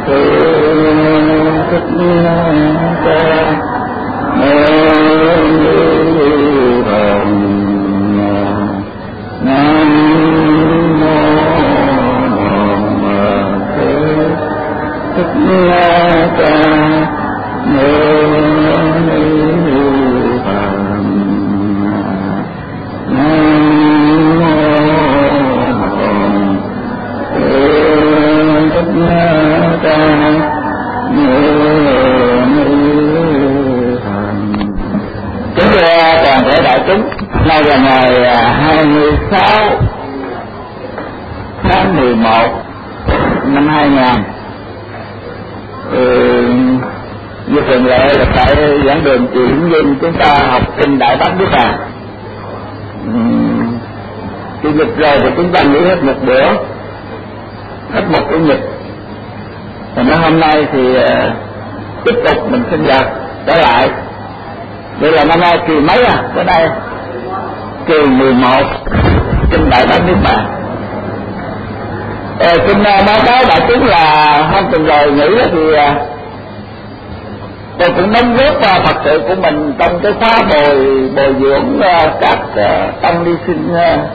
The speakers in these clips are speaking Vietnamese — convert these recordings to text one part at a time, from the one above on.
Nay là ngày 26 tháng 11 năm 2000. Như thường lệ là tại giảng đường chuyển viên chúng ta học kinh Đại Bát Niết Bàn. Chủ nhật rồi thì chúng ta nghỉ hết một bữa, hết một chủ nhật. Và nói hôm nay thì tiếp tục mình sinh nhật trở lại. Vậy là năm nay kỳ mấy à? Bữa nay kỳ 11 kinh Đại Bát Niết Bàn. Kinh báo cáo đại chúng là hôm tuần rồi nghỉ thì tôi cũng đóng góp Phật sự của mình trong cái khóa bồi dưỡng các tăng ni sinh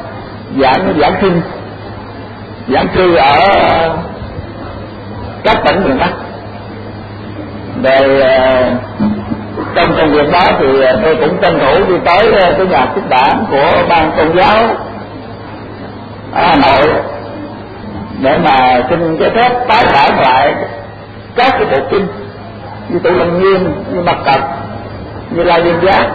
giảng sư ở các tỉnh miền Bắc. Rồi trong công việc đó thì tôi cũng tranh thủ đi tới cái nhà xuất bản của ban tôn giáo ở Hà Nội để mà xin cái phép tái bản lại các cái bộ kinh như Tụ Lâm Nghiêm, như Mặt Cật, như La Viên Giác.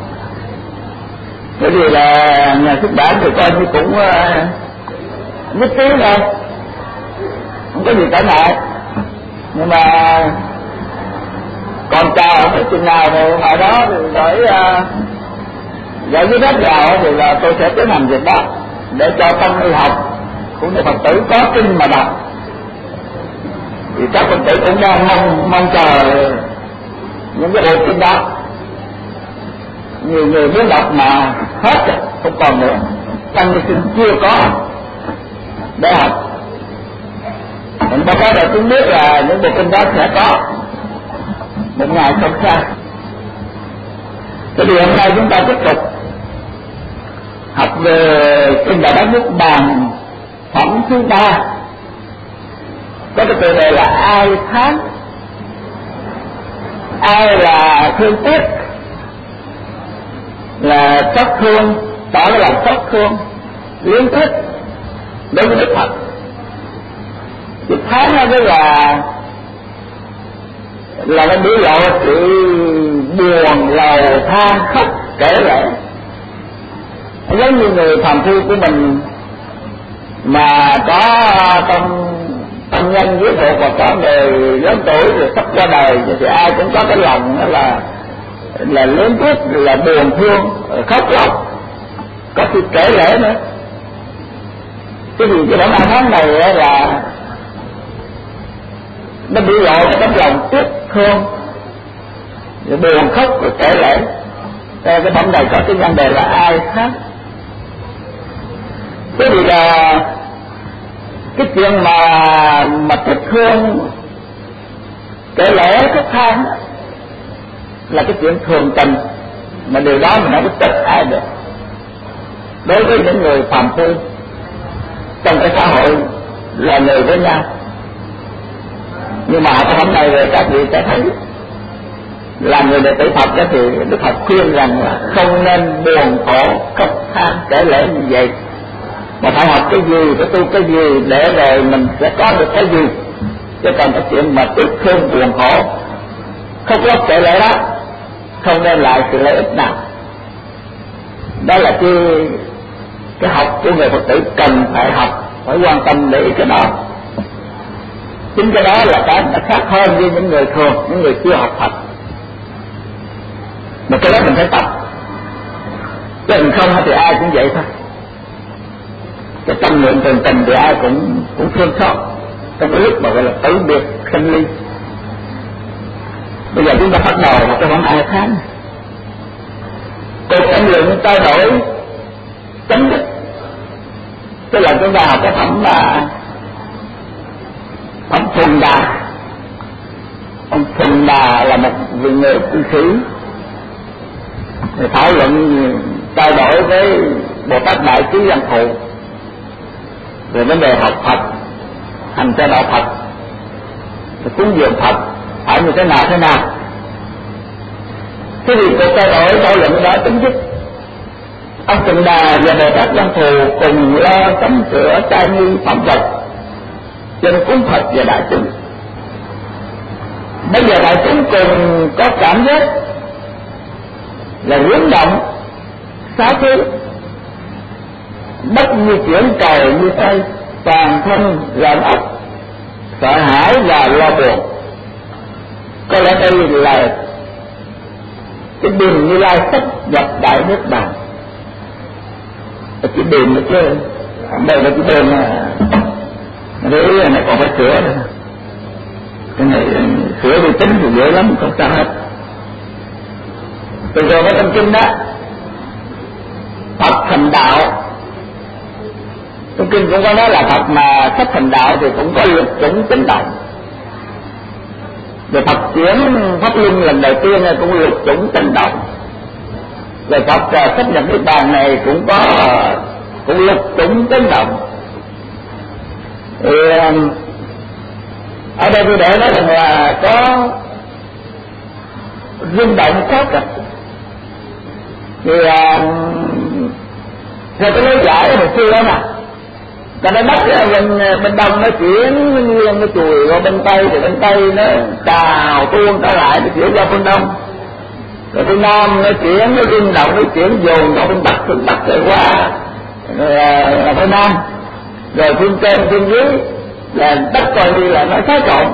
Bởi vì là nhà xuất bản thì coi như cũng nhất trí thôi, không có gì cả ngại. Nhưng mà còn chờ cái chừng nào thì hồi đó thì gửi giấy phép vào thì là tôi sẽ tiến hành việc đó để cho tăng ni học cũng như Phật tử có kinh mà đọc. Thì các Phật tử cũng đang mong chờ những cái bộ kinh đó. Nhiều người muốn đọc mà hết rồi, không còn nữa. Tăng ni sinh chưa có để học. Mình báo cáo là chúng biết là những bộ kinh đó sẽ có một ngày không xa. Cái điều hôm nay chúng ta tiếp tục học về kinh Đại Bát Niết Bàn phẩm thứ 3, có cái tựa đề là ai thán. Ai là thương tiếc, là xót thương, tỏ ra lòng xót thương, luyến tiếc đối với Đức Phật. Thì thán đó là nó biểu lộ sự buồn lầu than khóc kể lể. Giống như người phàm phu của mình mà có tâm nhân với thuộc và có người lớn tuổi rồi sắp qua đời thì ai cũng có cái lòng đó là lớn tiếc, là buồn thương, khóc lóc, có sự kể lể nữa. Cái gì cái bản ai tháng này là nó biểu lộ cái tấm lòng tiếc thương, rồi buồn khóc rồi kể lể. Cái phẩm này có cái nhân đề là ai thán. Thế thì là cái chuyện mà tiếc thương kể lể khóc than là cái chuyện thường tình, mà điều đó mình không có trách ai được. Đối với những người phàm phu trong cái xã hội là người với nhau. Nhưng mà cái phẩm này rồi các vị sẽ thấy là người đệ tử Phật đó thì Đức Phật khuyên rằng là không nên buồn khổ khóc than kể lể như vậy, mà phải học cái gì, phải tu cái gì để rồi mình sẽ có được cái gì. Chứ còn cái chuyện mà tiếc thương buồn khổ khóc lóc kể lể đó không đem lại sự lợi ích nào. Đó là cái học của người Phật tử cần phải học, phải quan tâm để ý cái đó. Chính cái đó là cái nó khác hơn với những người thường, những người chưa học Phật. Mà cái đó mình phải tập, chứ mình không thì ai cũng vậy thôi. Cái tâm niệm thường tình thì ai cũng thương xót trong cái lúc mà gọi là tử biệt sinh ly. Bây giờ chúng ta bắt đầu vào cái phẩm ai thán. Cuộc tranh luận trao đổi chấm dứt. Tức là chúng ta học cái phẩm Phùng Đà Thành Đà là một vị người cư sĩ, thảo luận trao đổi với Bồ Tát Đại Trí Văn Thù về vấn đề học Phật, hành cho đạo Phật, cúng dường Phật phải như thế nào. Thế thì cuộc trao đổi thảo luận đó chấm dứt. Ông Thành Đà và Bồ Tát Văn Thù cùng lo sắm sửa trai nghi phẩm vật trên cúng Phật và đại chúng. Bây giờ đại chúng cùng có cảm giác là rung động, xá thứ, đất như chuyển trời như tay, toàn thân rợn óc, sợ hãi và lo buồn. Có lẽ đây là cái điềm Như Lai sắp nhập đại nước bàn. Cái điềm nữa chứ, đây là cái điềm mà để này còn phải sửa nữa. Cái này sửa đi tính thì dễ lắm, không sao hết. Từ rồi cái trong kinh đó, Phật thành đạo, trong kinh cũng có nói là Phật mà sắp thành đạo thì cũng có lực chủng chấn động. Rồi Phật chuyển pháp luân lần đầu tiên này cũng lực chủng chấn động. Rồi Phật sắp nhập niết bàn này cũng có cũng lực chủng chấn động. Thì ở đây tôi để nói rằng là có rung động khác cả. Thì theo cái lý giải hồi xưa đó nè, ta đã bắt bên đông nó chuyển nguyên cái chùi qua bên tây, thì bên tây nó trào tuôn trở lại nó chuyển qua bên đông, rồi bên nam nó chuyển, nó rung động, nó chuyển dồn vào bên bắc, từ bắc trở qua rồi bên nam, rồi phương trên phương dưới là đất coi như là nó xáo trộn.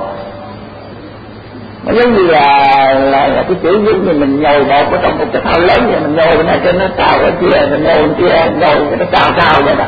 Nó giống như là cái chữ giống như mình nhồi bột ở trong một cái thao lớn vậy, mình nhồi bên này cho nó trào ở kia, mình nhồi bên kia, nhồi cho nó trào vậy đó.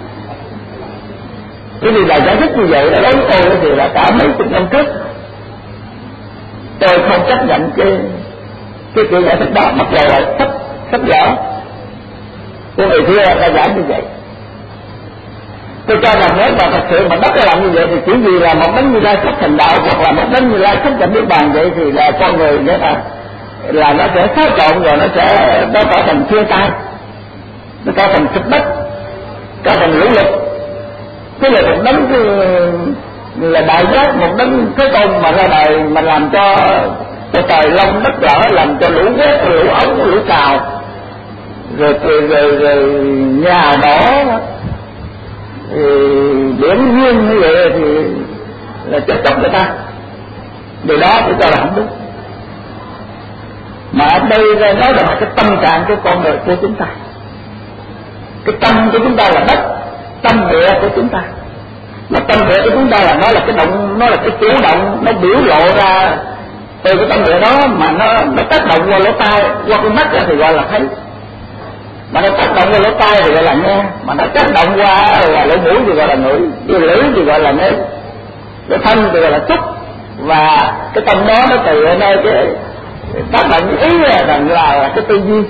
Cái gì là giải thích như vậy đó, đối với tôi thì là cả mấy chục năm trước tôi không chấp nhận cái kiểu giải thích đó, mặc dù là sách vở của người xưa ta giải như vậy. Tôi cho rằng nếu mà thật sự mà đất làm như vậy thì chỉ vì là một đấng Như Lai sắp thành đạo, hoặc là một đấng Như Lai sắp nhập niết bàn vậy, thì là con người nghĩa là nó sẽ xáo trộn, rồi nó trở thành chia tay, nó trở thành sụp đất, trở thành lũ lụt. Thế là một đấng là đại giác, một đấng Thế Tôn mà ra đời mà làm cho trời long đất lở, làm cho lũ quét, lũ ống, lũ cào, rồi nhà đỏ, thì biển nguyên như vậy thì là chết chóc người ta. Điều đó tôi cho là không đúng. Mà ở đây nói là cái tâm trạng của con người của chúng ta. Cái tâm của chúng ta là đất, tâm địa của chúng ta. Mà tâm địa của chúng ta là nó là cái động, nó là cái chủ động, nó biểu lộ ra từ cái tâm địa đó, mà nó tác động qua lỗ tai, qua cái mắt thì gọi là thấy, mà nó tác động qua lỗ tai thì gọi là nghe, mà nó tác động qua là lỗ mũi thì gọi là ngửi, cái lưỡi thì gọi là nếm, cái thân thì gọi là xúc. Và cái tâm đó nó từ ở nơi cái tác động ý rằng là cái tư duy.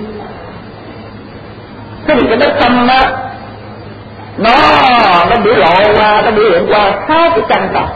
Thế thì cái đất tâm đó nó biểu lộ qua, nó biểu hiện qua 6 cái căn tầng.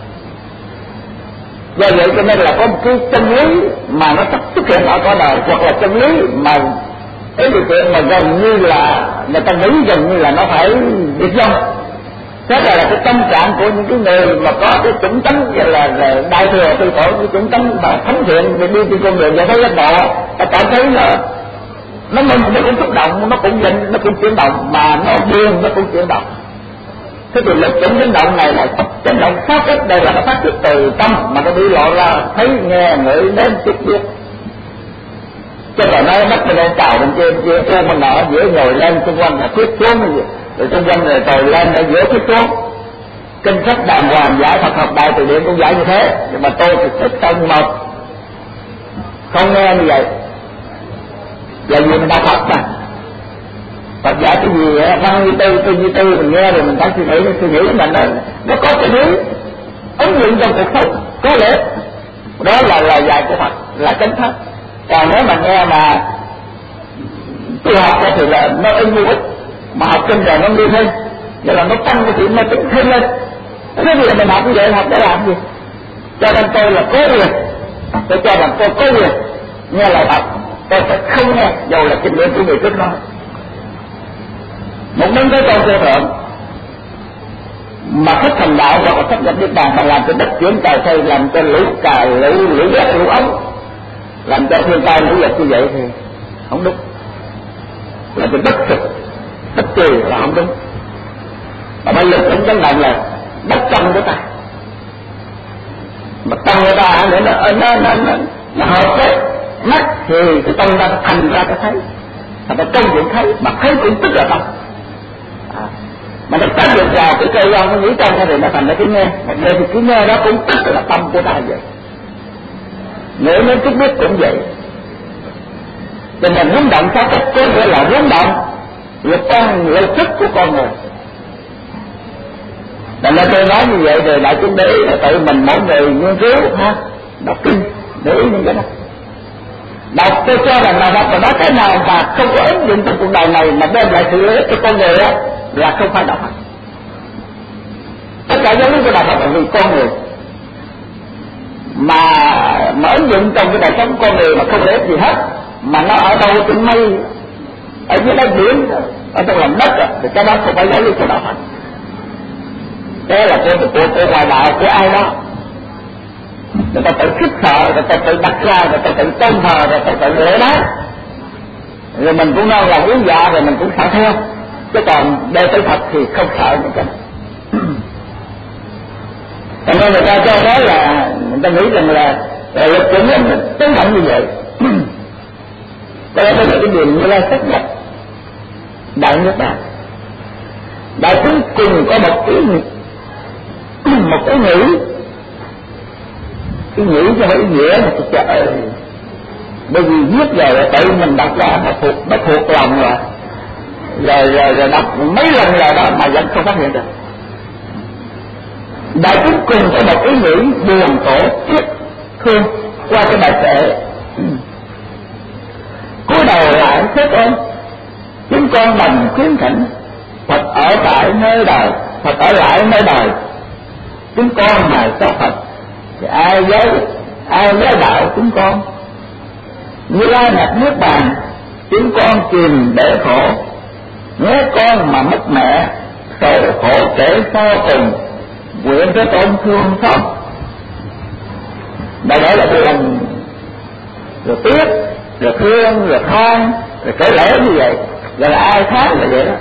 Do vậy cho nên là có một cái chân lý mà nó sắp xuất hiện ở cõi đời, hoặc là chân lý mà cái điều kiện mà gần như là người ta nghĩ gần như là nó phải được dông. Thế là cái tâm trạng của những cái người mà có cái chủng tánh là đại thừa tư tưởng, cái chủng tánh mà thánh thiện để đi trên con đường giải thoát giác ngộ, ta cảm thấy nó cũng xúc động, nó cũng giận, nó cũng chuyển động, mà nó buồn, nó cũng chuyển động. Thế thì lực chủng chấn động này là chấn động pháp ích, đây là nó phát xuất từ tâm mà nó bị lộ ra thấy, nghe, ngửi, nếm, xúc biết. Cho rồi nói mắt bên đây cào bên kia ôm bên nọ, giữa nhồi lên xung quanh là khuyết xuống, rồi xung quanh rồi tồi lên ở giữa khuyết xuống. Kinh sách đàng hoàng giải Phật học Đại Từ Điển cũng giải như thế, nhưng mà tôi thì thích không một, không nghe như vậy. Là vì mình đã Phật mà, Phật giải cái gì văn như tư mình nghe rồi mình phải suy nghĩ của mình nó có cái lý ứng dụng trong cuộc sống, có lẽ đó là dạy của Phật, là chánh pháp. Còn nếu mà nghe mà tu học thì là nó ứng vô ích, mà học kinh rồi nó đi thêm, vậy là nó tăng cái chuyện nó tính thêm lên. Thế thì mình học như vậy, học để làm gì? Cho nên tôi là cố quyền Tôi cho rằng tôi có quyền nghe lời Phật, tôi sẽ không nghe dù là kinh nghiệm của người trước nói. Một đấng Thế Tôn vô thượng mà thích thành đạo hoặc là sắp nhập niết bàn mà làm cho đất chuyển trời xây, làm cho lũ cà lũ ghét lũ ống, làm cho thiên tai lũ lụt như vậy thì không đúng. Làm cho đất sụp đất trì là không đúng. Mà bây giờ cũng chấn động là đất trong của ta, mà tâm người ta để nó hợp với mắt thì cái tâm ta thành ra cái thấy, thành ra công chuyện thấy, mà thấy cũng tức là tâm. Mà nó tác dụng vào cái cơ quan nó nghĩ trong thì nó thành ra cái nghe, mà nghe thì cái nghe đó cũng tức là tâm của ta vậy. Nếu nó chút biết cũng vậy. Cho nên rung động sao cách có nghĩa là rung động lực thức của con người. Nên là tôi nói như vậy thì đại chúng để ý là tự mình mỗi người nghiên cứu ha, đọc kinh để ý những cái đó. Đọc tôi cho rằng là đọc và nói cái nào mà không có ứng dụng trong cuộc đời này mà đem lại sự lợi ích cho con người đó là không phải đạo Phật. Tất cả giáo lý của đạo Phật là vì con người, mà ứng dụng trong cái đời sống con người mà không lợi ích gì hết, mà nó ở đâu trên mây, ở dưới đất biển, ở trong lòng đất thì cái đó không phải giáo lý của đạo Phật. Thế là của ngoài đạo của ai đó, người ta tự khiếp sợ, người ta tự đặt ra, người ta tự tôn thờ, người ta tự lễ bái, rồi mình cũng nói là quý dạ, rồi mình cũng sợ theo. Chứ còn đeo tới Phật thì không sợ những cái đó. Cho nên người ta cho nói là người ta nghĩ rằng là lực chuyển nó tương động như vậy. Đó là cái điều như là xác nhập đại nhất đạo. Đại chúng cùng có một cái nghĩ, cái nghĩ cho ý nghĩa mà trời ơi, bởi vì viết rồi là tự mình đọc ra nó thuộc lòng rồi đọc mấy lần rồi đó mà vẫn không phát hiện được. Đại chúng cùng có một ý nghĩ buồn khổ tiếc thương qua cái bài kệ. Cúi đầu lại Thế Tôn, chúng con đành khuyến khỉnh Phật ở tại nơi đời, Phật ở lại nơi đời. Chúng con mà có Phật thì ai giới đạo chúng con. Như Lai nhập niết bàn, chúng con chìm để khổ. Nhớ con mà mất mẹ, sầu khổ kể sau cùng, nguyện Thế Tôn thương xót. Đại để là cái lòng rồi tiếc, rồi thương, rồi than, rồi kể lẽ như vậy, rồi là ai khác là vậy đó.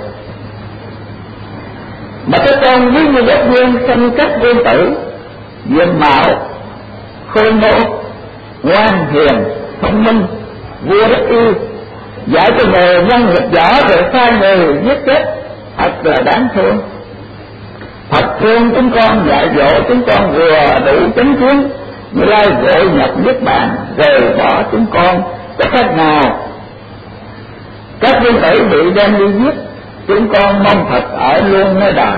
Mà Thế Tôn với như đất vương sinh các vương tử, diện mạo khôi ngô, ngoan hiền, thông minh, vua rất yêu, dạy cho nghề nhân nghiệp võ rồi sai người giết chết, thật là đáng thương. Phật thương chúng con, dạy dỗ chúng con vừa đủ chánh kiến, Như Lai vội nhập niết bàn rời bỏ chúng con, có cách nào? Các vương tử bị đem đi giết, chúng con mong Phật ở luôn nơi đời.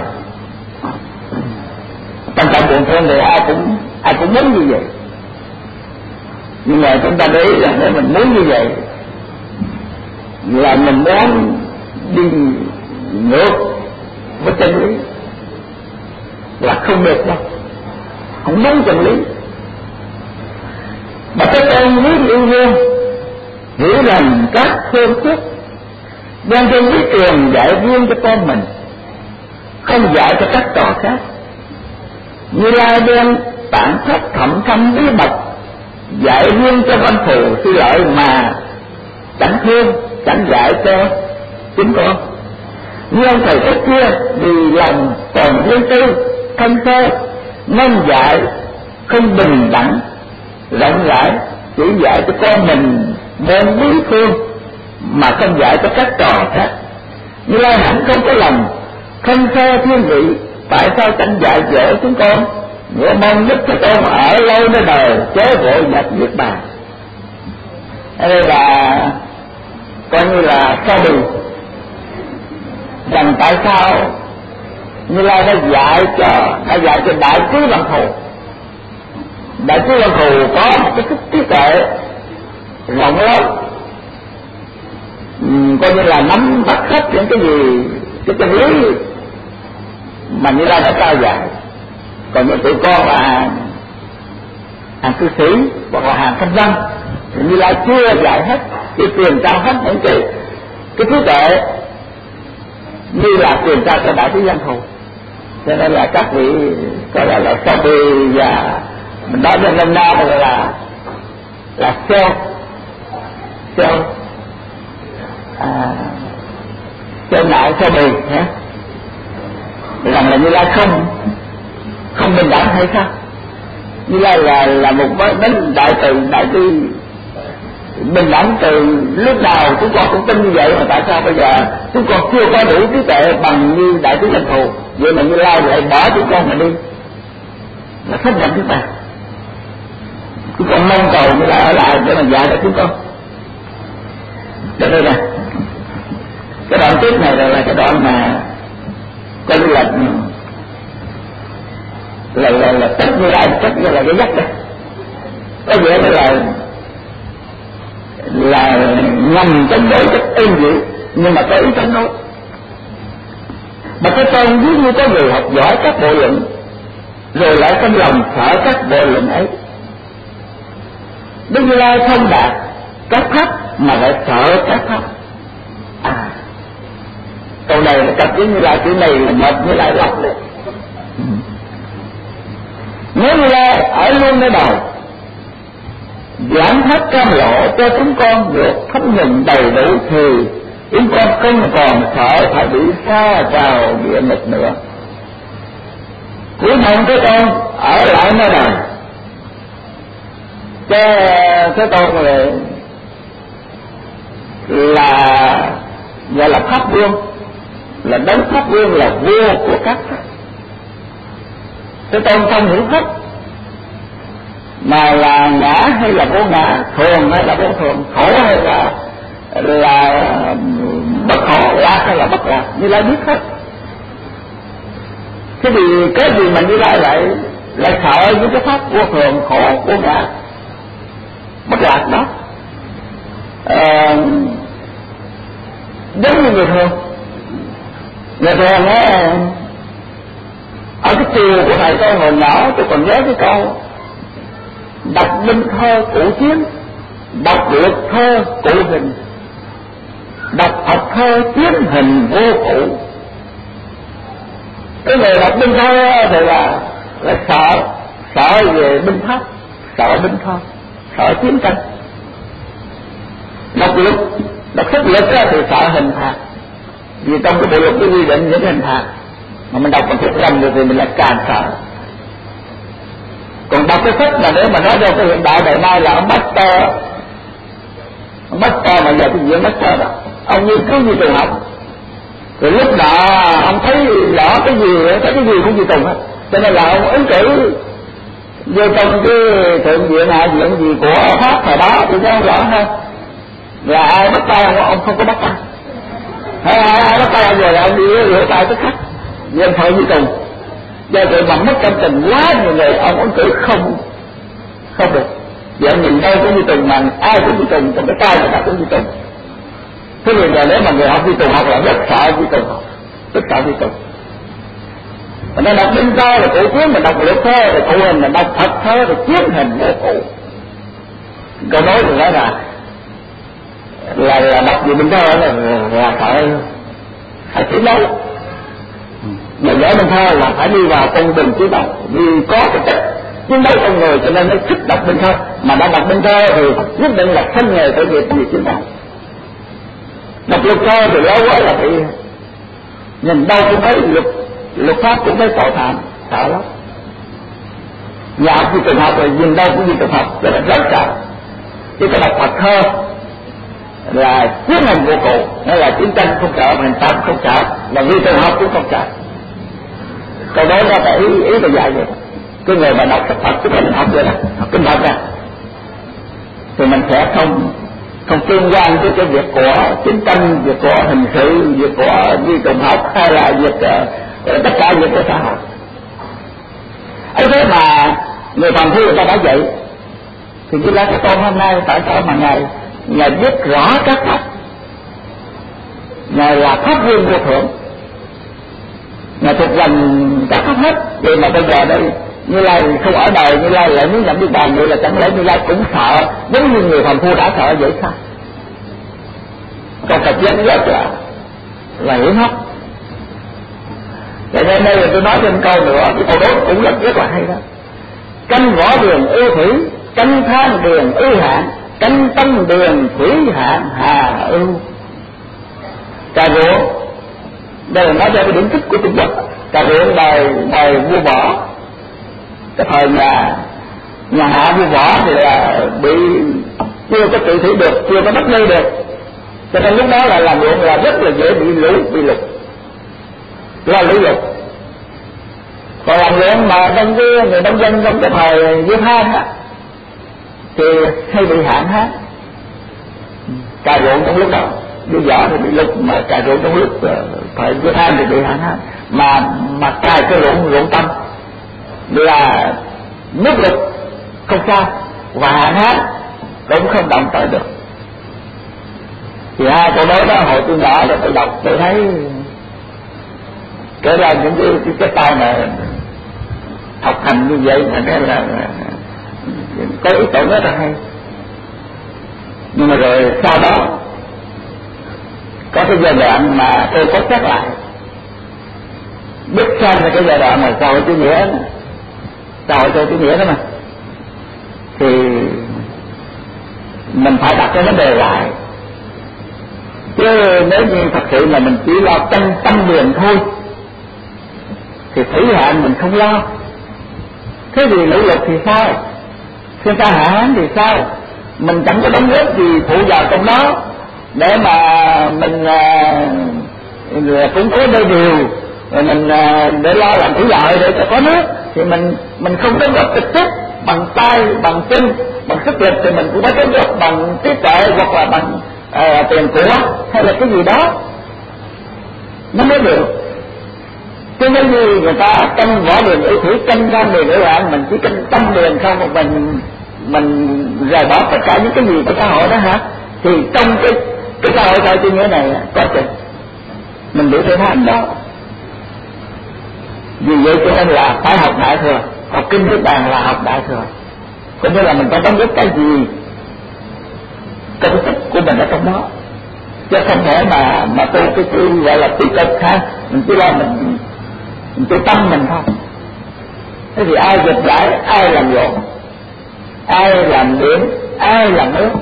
Trong tâm buồn thương thì ai cũng muốn như vậy, nhưng mà chúng ta để ý rằng nếu mình muốn như vậy là mình muốn đi ngược với chân lý, là không được đâu, không đúng chân lý. Mà Thế Tôn muốn yêu thương, hiểu rằng các phương thức đem trên lý truyền dạy riêng cho con mình, không dạy cho các trò khác. Như Lai đem bản thất thậm thâm bí mật dạy riêng cho văn thù sư lợi mà chẳng thương, chẳng dạy cho chúng con. Như ông thầy trước kia vì lòng còn riêng tư, thân sơ nên dạy không bình đẳng rộng rãi, chỉ dạy cho con mình môn bí phương mà không dạy cho các trò khác. Như Lai hẳn không có lòng thân sơ thiên vị, tại sao chẳng dạy dỗ chúng con? Nguyện mong Đức Thế Tôn ở lâu nơi đời, chớ vội nhập niết bàn. Đây là coi như là so bì rằng tại sao Như Lai đã dạy cho Đại Trí Văn Thù. Đại Trí Văn Thù có một cái sức trí tuệ rộng lớn, coi như là nắm bắt hết những cái gì, cái chân lý mà Như Lai đã trao dạy. Còn những tụi con là hàng cư sĩ hoặc là hàng kinh doanh, thì Như Lai chưa dạy hết, chỉ truyền trao hết những cái trí tuệ như là truyền trao cho đại trí dân thù. Cho nên là các vị gọi là Sa Bì và mình nói đến năm nay là seo nại Sa Bì nhé, rằng là Như Lai không bình đẳng hay sao? Như Lai là một vấn đại từ đại bi bình đẳng từ lúc nào chúng con cũng tin như vậy, mà tại sao bây giờ chúng con chưa có đủ trí tuệ bằng như đại trí dân thù, vậy mà Như Lai lại bỏ chúng con mà đi, là thất vọng chúng ta. Chúng con mong cầu Như Lai ở lại để mà dạy cho chúng con. Cho nên là cái đoạn tiếp này là cái đoạn mà coi như là tất Như Lai, tất như là cái dắt đó, có nghĩa là nhằm chống đối rất êm dịu, nhưng mà có ý chống đối. Mà cái con ví như có người học giỏi các bộ luận, rồi lại trong lòng sợ các bộ luận ấy. Đức Như Lai không đạt các pháp mà lại sợ các pháp. Câu này là cặp với Như Lai, chữ này là mệt Như Lai lắm đấy. Nếu Như Lai ở luôn nơi đầu giảng hết cam lộ cho chúng con được thấm nhuần đầy đủ, thì chúng con không còn sợ phải bị xa vào địa ngục nữa. Cuối mong cái con ở lại nơi này, cái con này là gọi là pháp vương, là đấng pháp vương, là vua của các pháp. Cái con không hiểu pháp mà là ngã hay là vô ngã, thường hay là vô thường, khổ hay là bất khổ, lạc hay là bất lạc, Như Lai biết hết. Thế thì cái gì mà Như Lai lại sợ những cái pháp vô thường, khổ, vô ngã, bất lạc đó? Giống như người thường á, ở cái chùa của thầy tôi hồi nhỏ tôi còn nhớ cái câu đọc binh thơ cụ chiến, đọc được thơ cụ hình, đọc Phật thơ chiến hình vô cụ. Cái người đọc binh thơ thì là sợ về binh pháp, sợ binh thơ, sợ chiến tranh. Đọc sách luật thì sợ hình phạt, vì trong cái bộ luật có quy định những cái hình phạt, mà mình đọc bằng tiếng Anh rồi thì mình lại càng sợ. Còn đọc cái sách mà nếu mà nói cho cái hiện đại ngày nay là ông master mà giờ cái gì master đó, ông nghiên cứu như trường học, rồi lúc đó ông thấy rõ cái gì cũng như Tùng hết, cho nên là ông ứng cử vô trong cái thượng viện hạ viện gì của Pháp thời đó thì nó rõ hơn. Là ai bắt tay ông không có bắt tay, ai bắt tay ông rồi ông đi rửa tay tức khắc, dân thợ như Tùng. Do vậy mà mất cảm tình quá nhiều người, ông ứng cử không được. Vì ông nhìn đâu cũng như Tùng, mà ai cũng như Tùng, trong cái tay người ta cũng như Tùng. Thế bây giờ nếu mà người học như Tùng học là rất sợ như Tùng học, rất sợ như Tùng. Mà nên đọc binh thơ là cụ chiến, mà đọc luật thơ là cụ hình, mà đọc Phật thơ là chiến hình vô cụ. Câu nói thì nói là đọc gì binh thơ là phải chiến đấu. Mà giỏi binh thơ là phải đi vào con đường chiến đấu, vì có cái chất chiến đấu trong người, cho nên nó thích đọc binh thơ. Mà đã đọc binh thơ thì nhất định là thân nghề khởi nghiệp vì chiến đấu. Đọc luật thơ thì lâu quá là bị nhìn đâu cũng thấy luật pháp cũng thấy tội phạm, sợ lắm. Nhà học như trường học rồi nhìn đâu cũng như trường học, cho nên rất sợ. Chứ cái đọc Phật thơ là chiến hình vô cụ, nó là chiến tranh không sợ, hình phạt không sợ, là như trường học cũng không sợ. Câu đó nó phải ý là dạy vậy. Cái người mà đọc sách Phật tức là mình học vậy đó, học kinh Phật ra, thì mình sẽ không tương quan với cái việc của chiến tranh, việc của hình sự, việc của di trùng học, hay là việc tất cả việc của xã hội. ấy thế mà người phàm phu người ta đã vậy, thì Như Lai Thế Tôn hôm nay tại sao mà ngài biết rõ các pháp, ngài là pháp vương vô thượng, ngài thuộc dành các pháp hết. Vậy mà bây giờ đây Như Lai không ở đời, Như Lai lại muốn nhập Niết Bàn, vậy là chẳng lẽ Như Lai cũng sợ giống như người phàm phu đã sợ vậy sao? Còn Phật giáo rất là hiểm hóc. Vậy nên đây là tôi nói thêm câu nữa, cái câu đó cũng rất là hay đó. Canh võ đường ưu thủy, canh than đường ưu hạn, canh tâm đường thủy hạn hà ưu. Cà ruộng, đây là nói ra cái điểm tích của Trung Quốc. Cà ruộng bài vua Võ, cái thời nhà Hạ vua Võ thì là bị chưa có trị thủy được, chưa có bắt lây được, cho nên lúc đó là làm ruộng là rất là dễ bị lũ, bị lụt, lo lũ lụt. Còn làm ruộng mà trong cái người nông dân trong cái thời vua Than á thì hay bị hạn hán. Cà ruộng trong lúc đó vua Võ thì bị lụt, mà cà ruộng trong lúc thời vua Than thì bị hạn hán. Mà cài cái ruộng tâm là nước lụt không sao, và hạn hán cũng không động tới được. Thì hai câu nói đó hồi tôi nhỏ là tôi đọc tôi thấy kể ra những cái tay mà học hành như vậy mà cái là có ý tưởng rất là hay. Nhưng mà rồi sau đó có cái giai đoạn mà tôi có xét lại, bước sang là cái giai đoạn mà xã hội chủ nghĩa, xã hội chủ nghĩa đó mà, thì mình phải đặt cái vấn đề lại. Chứ nếu như thật sự mà mình chỉ lo tâm đường thôi thì thủy hạn mình không lo. Thế thì lũ lụt thì sao, thiên tai hạn hán thì sao, mình chẳng có đóng góp gì phụ vào trong đó để mà mình cũng có đôi điều rồi mình để lo làm thủy lợi để cho có nước, thì mình không đóng góp trực tiếp bằng tay, bằng chân, bằng sức lực, thì mình cũng phải đóng góp bằng trí tuệ hoặc là bằng tiền của hay là cái gì đó nó mới được. Chứ nếu như người ta canh võ đường ưu thủy, canh tam đường ưu hạn, mình chỉ canh tâm đường không, mà mình rời bỏ tất cả những cái gì của xã hội đó hả, thì trong cái xã hội xã chủ nghĩa này có chừng mình bị thế tham đó. Vì vậy cho nên là phải học Đại Thừa, học kinh Niết Bàn là học Đại Thừa, có nghĩa là mình phải đóng góp cái gì công sức của mình ở trong đó, chứ không thể mà tu cái gọi là tích cực ha, mình chỉ lo mình tu tâm mình thôi. Thế thì ai dịch giải, ai làm ruộng, ai làm điện, ai làm nước,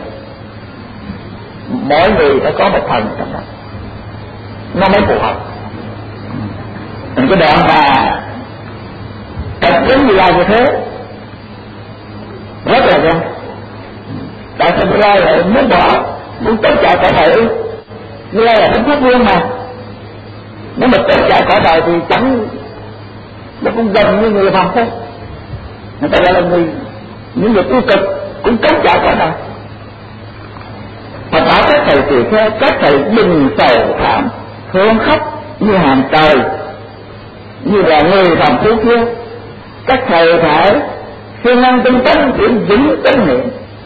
mỗi người phải có một phần trong đó, nó mới phù hợp. Mình cái đoạn mà tập đến Như Lai như thế rất là nhanh. Tại sao Như Lai lại muốn bỏ, muốn tất cả cõi đời? Như Lai là thánh pháp vương mà, nếu mà tất cả cõi đời thì chẳng, nó cũng gần như người phàm thôi. Người ta gọi là những người tiêu cực cũng tất cả cõi đời. Phật bảo các thầy tỳ kheo, các thầy đừng sầu thảm, thương khóc như hàng trời, như là người phàm phu kia. Các thầy phải siêng năng tinh tấn, chuyển vững chánh niệm.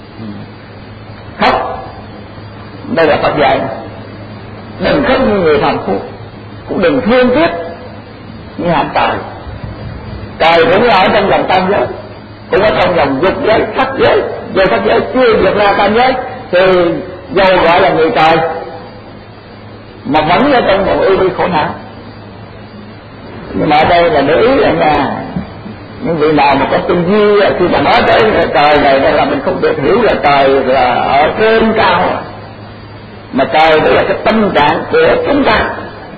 Khóc, đây là Phật dạy, đừng khóc như người phàm phu, cũng đừng thương tiếc như hàng trời. Trời cũng ở trong vòng tam giới, cũng ở trong vòng dục giới, sắc giới, về sắc giới chưa vượt ra tam giới, thì dầu gọi là người trời mà vẫn ở trong một ưu bi khổ não. Nhưng mà ở đây là để ý là những vị nào mà có tư duy khi mà nói tới trời này là mình không được hiểu là trời là ở trên cao, mà trời đó là cái tâm trạng của chúng ta.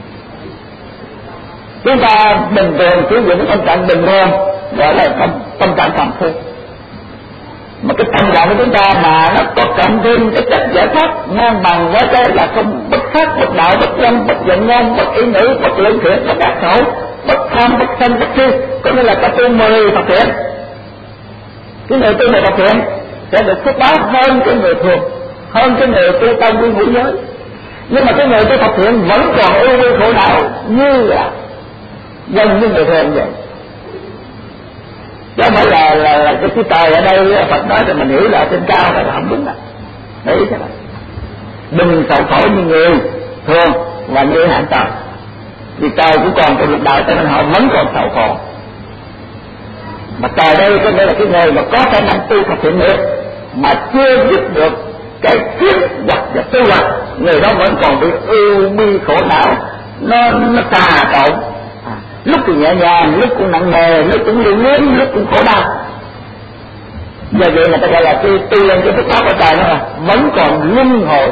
Chúng ta bình thường sử dụng tâm trạng bình thường gọi là tâm trạng phàm phu, mà cái tâm trạng của chúng ta mà nó có cộng thêm cái chất giải thoát ngang bằng với cái là không bất phát, bất đạo, bất nhân, bất giận ngôn, bất ý ngữ, bất lưỡng thiện, bất ác khẩu, bất tham, bất sân, bất si, có nghĩa là ta tu 10 Phật thiện. Cái người tu 10 Phật thiện sẽ được phước báo hơn cái người thường, hơn cái người tu tâm quy ngũ giới. Nhưng mà cái người tu Phật thiện vẫn còn ưu bi khổ não như là gần như người thường vậy. Chứ không phải là cái trời ở đây Phật nói thì mình hiểu là trên cao là không đúng. Để ý thế này, đừng sầu khổ như người thường và như hạng trời, vì trời cũng còn trong lục đạo cho nên họ vẫn còn sầu khổ. Mà trời đây có nghĩa là cái người mà có khả năng tu tập thiện nghiệp mà chưa biết được cái kiến hoặc và tu hoạch, người đó vẫn còn bị ưu bi khổ não, nó trà trộn, lúc thì nhẹ nhàng, lúc cũng nặng nề, lúc cũng lưu luyến, lúc cũng khổ đau. Giờ vậy người ta gọi là cái tu lên cái phước báo của trời đó là vẫn còn luân hồi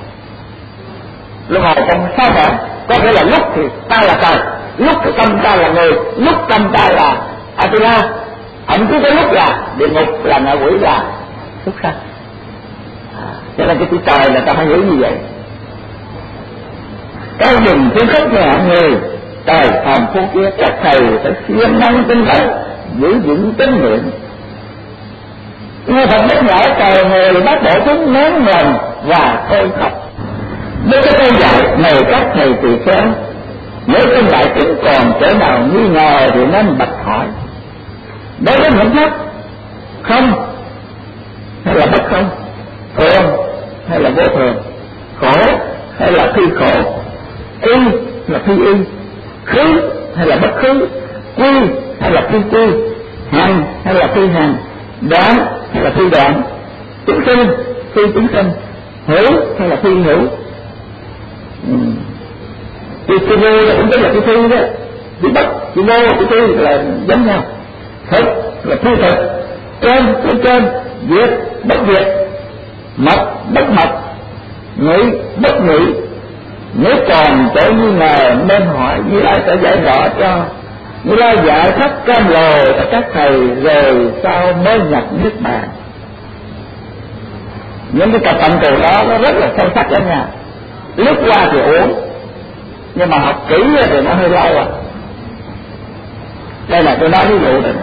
trong sáu nẻo. Có nghĩa là lúc thì ta là trời, lúc thì tâm ta là người, lúc tâm ta là Atula, thậm chí cái lúc là địa ngục, là ngạ quỷ, là súc sanh. Cho nên cái chữ trời là ta phải hiểu như vậy. Cái dùng phương thức về hạng người trời phàm phu kia, các thầy phải siêng năng tinh tấn, giữ vững tín niệm. Nghe Phật nhắc nhở trời người bác bộ chúng nén lòng và thôi khóc. Với cái câu dạy này các thầy tỳ kheo, nếu trong đại chúng còn chỗ nào nghi ngờ thì nên bạch hỏi. Đối với những pháp không hay là bất không, thường hay là vô thường, khổ hay là phi khổ, y là phi y, khứ hay là bất khứ, quy hay là phi quy, hành hay là phi hành, đoạn hay là phi đoạn, chúng sinh phi chúng sinh, hữu hay là phi hữu. Thì vô cũng tức là cái phi đó, cái bất, cái vô, cái phi là giống nhau. Thực là phi thực, trên, diệt bất diệt, mật bất mật, nghĩ bất nghĩ. Nếu còn chỗ nghi ngờ nên hỏi, Như Lai sẽ giải rõ cho. Như Lai giải khắp cam lồ cho các thầy, rồi sau mới nhập niết bàn. Những cái cặp tận từ đó nó rất là sâu sắc đó nha. Lướt qua thì uống, nhưng mà học kỹ thì nó hơi lâu à. Đây là tôi nói ví dụ này.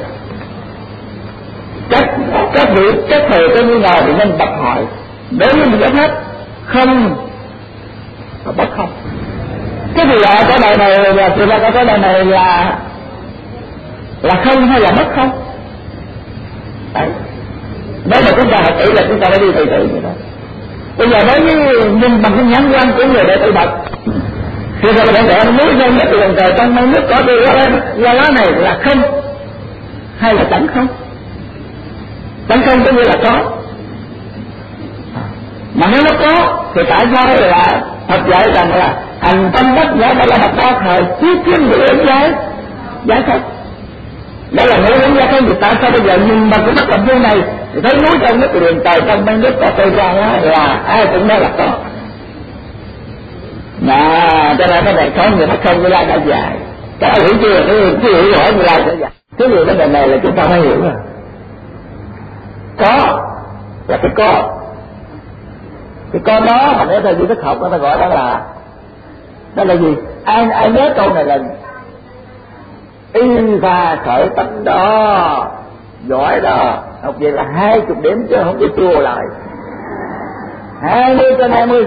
Các thầy có nghi ngờ thì nên bạch hỏi. Đối với một cái pháp không và bất không, cái gì ở cái đời này là sự ra cái đời này là không hay là bất không. Đấy, nếu mà chúng ta học kỹ là chúng ta phải đi từ từ vậy đó. Bây giờ đối với nhìn bằng cái nhãn quan của người đệ tử Phật, thì rồi bạn đệ núi lên đất đường trời trong mây nước có đi lá này là không hay là chẳng không. Chẳng không có nghĩa là có, mà nếu nó có thì tại sao là Phật dạy rằng là hành tâm bất nhã đó là một ba thời chiếu kiến người ứng giải không. Đó là người ứng giải không. Thì tại sao bây giờ nhìn bằng cái mắt làm vô này thì thấy núi trong nước đường trời trong mây nước có tôi ra là ai cũng nói là có. Cho nên cái này không người nó không Như Lai đã dạy. Cái hiểu chưa? Cái hiểu hỏi Như Lai sẽ dạy. Cái điều vấn đề này là chúng ta phải hiểu rồi. Có là cái có. Cái con đó mà nếu theo duy thức học người ta gọi đó là gì? Ai nhớ câu này là y và khởi tánh đó, giỏi đó. Học vậy là 20 điểm chứ không có chua lại. 20/20.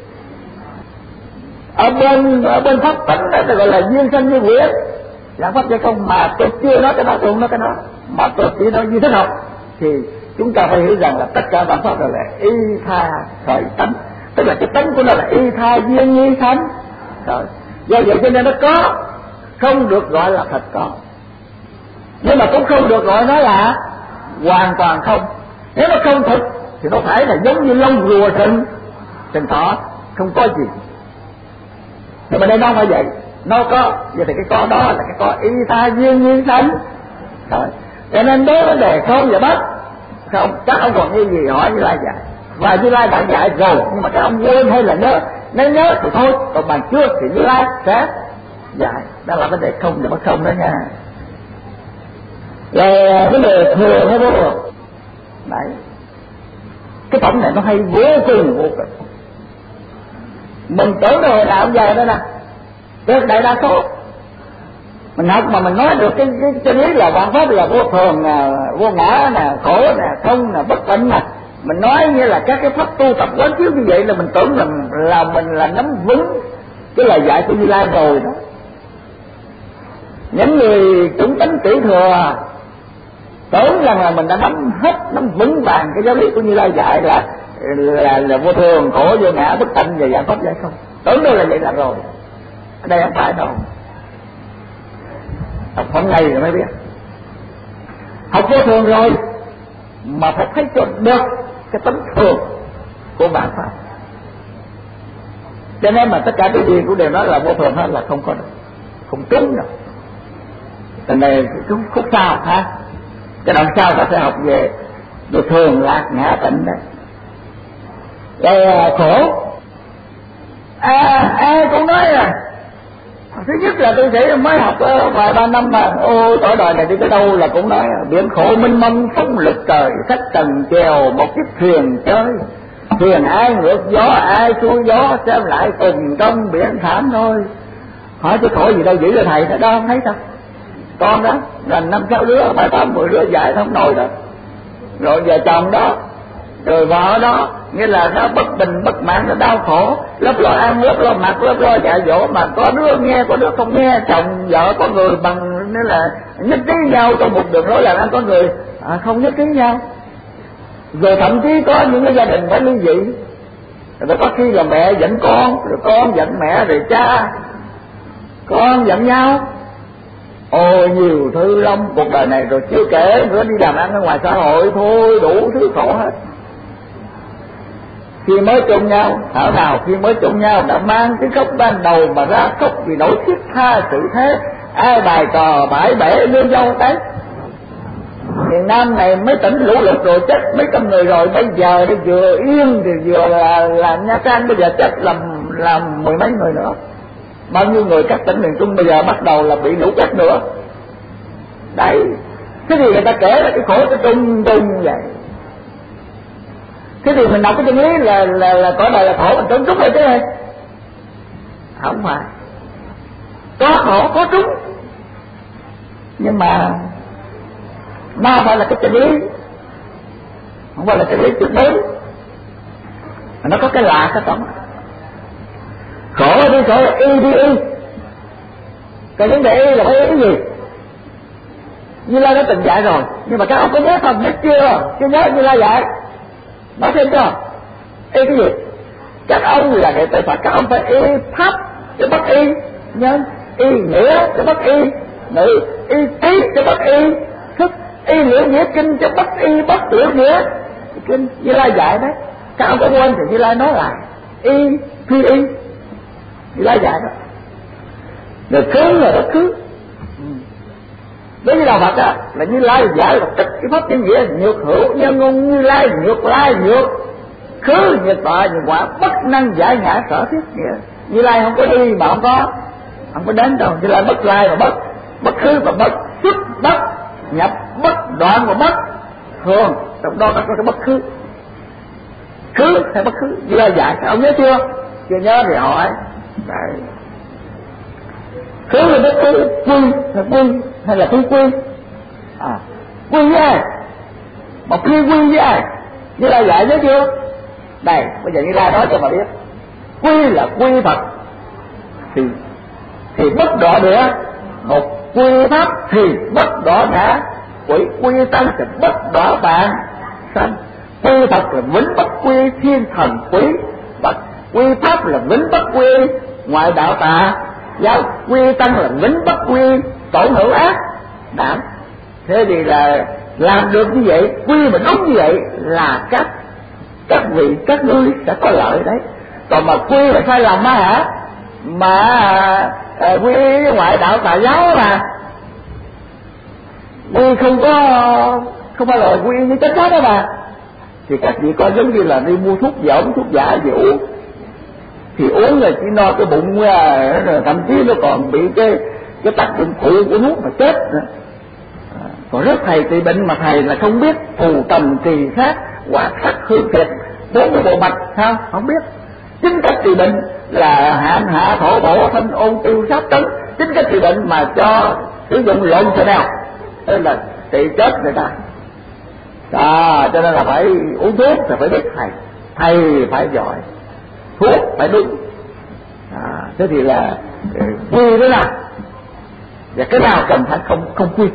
Ở bên pháp tánh đó gọi là duyên sanh như quyển, là pháp vậy không. Mà tôi chưa nói cái đó, tôi không nói cái đó, mà tôi chỉ nói duy thức học. Thì chúng ta phải hiểu rằng là tất cả bản pháp là y tha khởi tánh, tức là cái tánh của nó là y tha duyên nhi sanh. Rồi do vậy cho nên nó có, không được gọi là thật có, nhưng mà cũng không được gọi nó là hoàn toàn không. Nếu nó không thật thì nó phải là giống như lông rùa sừng thỏ, không có gì. Nhưng mà đây nó không phải vậy, nó có. Vậy thì cái có đó là cái có y tha duyên nhi sanh. Rồi cho nên đối vấn đề không và bất không, chắc ông còn nghi gì hỏi Như Lai dạy. Và Như Lai đã dạy rồi, nhưng mà các ông quên hay là nhớ. Nếu nhớ thì thôi, còn bằng chưa thì Như Lai sẽ dạy. Đó là vấn đề không và bất không đó nha. Rồi vấn đề thường hay vô thường. Đấy, cái tổng này nó hay vô cùng. Mình tưởng đâu hồi nào ông dạy đó nè, cái đại đa số mình học mà mình nói được cái chân lý là vạn pháp là vô thường nè, vô ngã nè, khổ nè, không nè, bất tịnh nè. Mình nói như là các cái pháp tu tập quán chiếu như vậy là mình tưởng là mình là nắm vững cái lời dạy của Như Lai rồi đó. Những người chúng tánh tiểu thừa tưởng rằng là mình đã nắm vững vàng cái giáo lý của Như Lai dạy là vô thường, khổ, vô ngã, bất tịnh và vạn pháp giải không. Tưởng đâu là vậy là rồi. Ở đây không phải đâu. Học hôm nay rồi mới biết. học vô thường rồi mà phải thấy cho được cái tấm thường của bản pháp. Cho nên mà tất cả cái gì cũng đều nói là vô thường hết, là không có được, không trúng được. Cái này khúc sau ha, cái đoạn sau ta sẽ học về thường lạc ngã tịnh đấy. Rồi khổ ai cũng nói là thứ nhất là tôi sĩ mới học vài ba năm mà tội đời này đi tới đâu là cũng nói biển khổ mênh mông phóng lực trời, khách trần chèo một chiếc thuyền chơi, thuyền ai ngược gió ai xuôi gió, xem lại cùng trong biển thảm thôi. Hỏi cái khổ gì đâu dữ là thầy đó, không thấy đâu. Con đó gần 5-6 đứa 7-8-10 đứa dạy không nổi đó, rồi vợ chồng đó, rồi vợ đó, nghĩa là nó bất bình bất mãn, nó đau khổ, lớp lo ăn lớp lo mặc lớp lo dạy dỗ, mà có đứa nghe có đứa không nghe. Chồng vợ có người bằng nên là nhất trí nhau trong một đường lối làm ăn, có người không nhất trí nhau. Rồi thậm chí có những cái gia đình phải ly dị, rồi có khi là mẹ giận con, rồi con giận mẹ, rồi cha con giận nhau. Ôi nhiều thứ lắm cuộc đời này, rồi chưa kể nữa đi làm ăn ở ngoài xã hội thôi, đủ thứ khổ hết. Khi mới chung nhau, thảo nào khi mới chung nhau đã mang cái khóc ban đầu mà ra khóc vì nỗi thiết tha sự thế, ai bài trò bãi bể lương dâu đấy. Miền Nam này mới tỉnh lũ lụt rồi chết mấy trăm người rồi, bây giờ thì vừa Yên thì vừa là Nha Trang, bây giờ chết làm 10 mấy người nữa. Bao nhiêu người các tỉnh miền Trung bây giờ bắt đầu là bị lũ quét nữa. Đấy, thế thì người ta kể là cái khổ cái trung như vậy. Thế thì mình đọc cái chân lý là cõi đời là khổ, mình trúng rồi chứ hả? Không phải. Có khổ có trúng, nhưng mà nó phải là cái chân lý, không phải là chân lý tuyệt đối. Nó có cái lạ cái tổng. Khổ đi khổ là y đi y. Cái vấn đề y là phải y cái gì? Như Lai đã từng dạy rồi, nhưng mà các ông có nhớ không? Nhớ chưa nhớ Như Lai dạy. Nói thêm cho y cái gì? Các ông là đệ tử Phật, các ông phải y pháp cho bất y nhân, y nghĩa cho bất y ngữ, y trí cho bất y thức, y liễu nghĩa kinh cho bất y bất liễu nghĩa kinh. Như Lai dạy đấy, các ông có quên thì Như Lai nói lại y phi y. Như Lai dạy đó. Rồi khứ là bất khứ. Đối với đạo Phật á là Như Lai giải là tất cái pháp nhân nghĩa, nhược hữu nhân ngôn Như Lai, nhược lai nhược khứ, nhược tọa nhược quả, bất năng giải ngã sở thiết nghĩa. Như Lai không có đi mà không có đến đâu. Như Lai bất lai mà bất khứ và bất xuất bất nhập, bất đoạn và bất thường, trong đó có cái bất khứ. Khứ hay bất khứ Như Lai giải, ông nhớ chưa? Chưa nhớ thì hỏi. Đấy. Khứ là bất khứ, quy hay là phi quy? Quy với ai? Mà phi quy với ai? Như Lai dạy nhớ chưa? Đây, bây giờ Như Lai nói cho mà biết. Quy là quy Phật thì bất đọa địa một, quy pháp thì bất đọa ngã quỷ, quy tăng thì bất đọa bạn sanh. Quy Phật là vĩnh bất quy thiên thần quý Phật, quy pháp là vĩnh bất quy ngoại đạo tà giáo, quy tăng là vĩnh bất quy tổn hữu ác đảm. Thế thì là làm được như vậy, quy mà đúng như vậy là các vị các ngươi sẽ có lợi đấy. Còn mà quy là sai lầm á hả? Mà quy ngoại đạo tà giáo mà quy không phải là quy như chánh pháp đó mà, thì các vị coi giống như là đi mua thuốc giả, thuốc giả về uống, thì uống là chỉ no cái bụng, thậm chí nó còn bị cái tác dụng phụ của thuốc mà chết nữa. Còn rất thầy trị bệnh mà thầy là không biết phù tầm trì sát hoặc sắc hương thiệt 40 bộ mạch sao không biết. Chính cách trị bệnh là hạn hạ thổ bổ thanh ôn tiêu sát tấn, chính cách trị bệnh mà cho sử dụng lộn xộn nào nên là trị chết người ta. Cho nên là phải uống thuốc thì phải biết thầy phải giỏi, thuốc phải đúng. Thế thì là quy thế nào và cái nào cần phải không quy,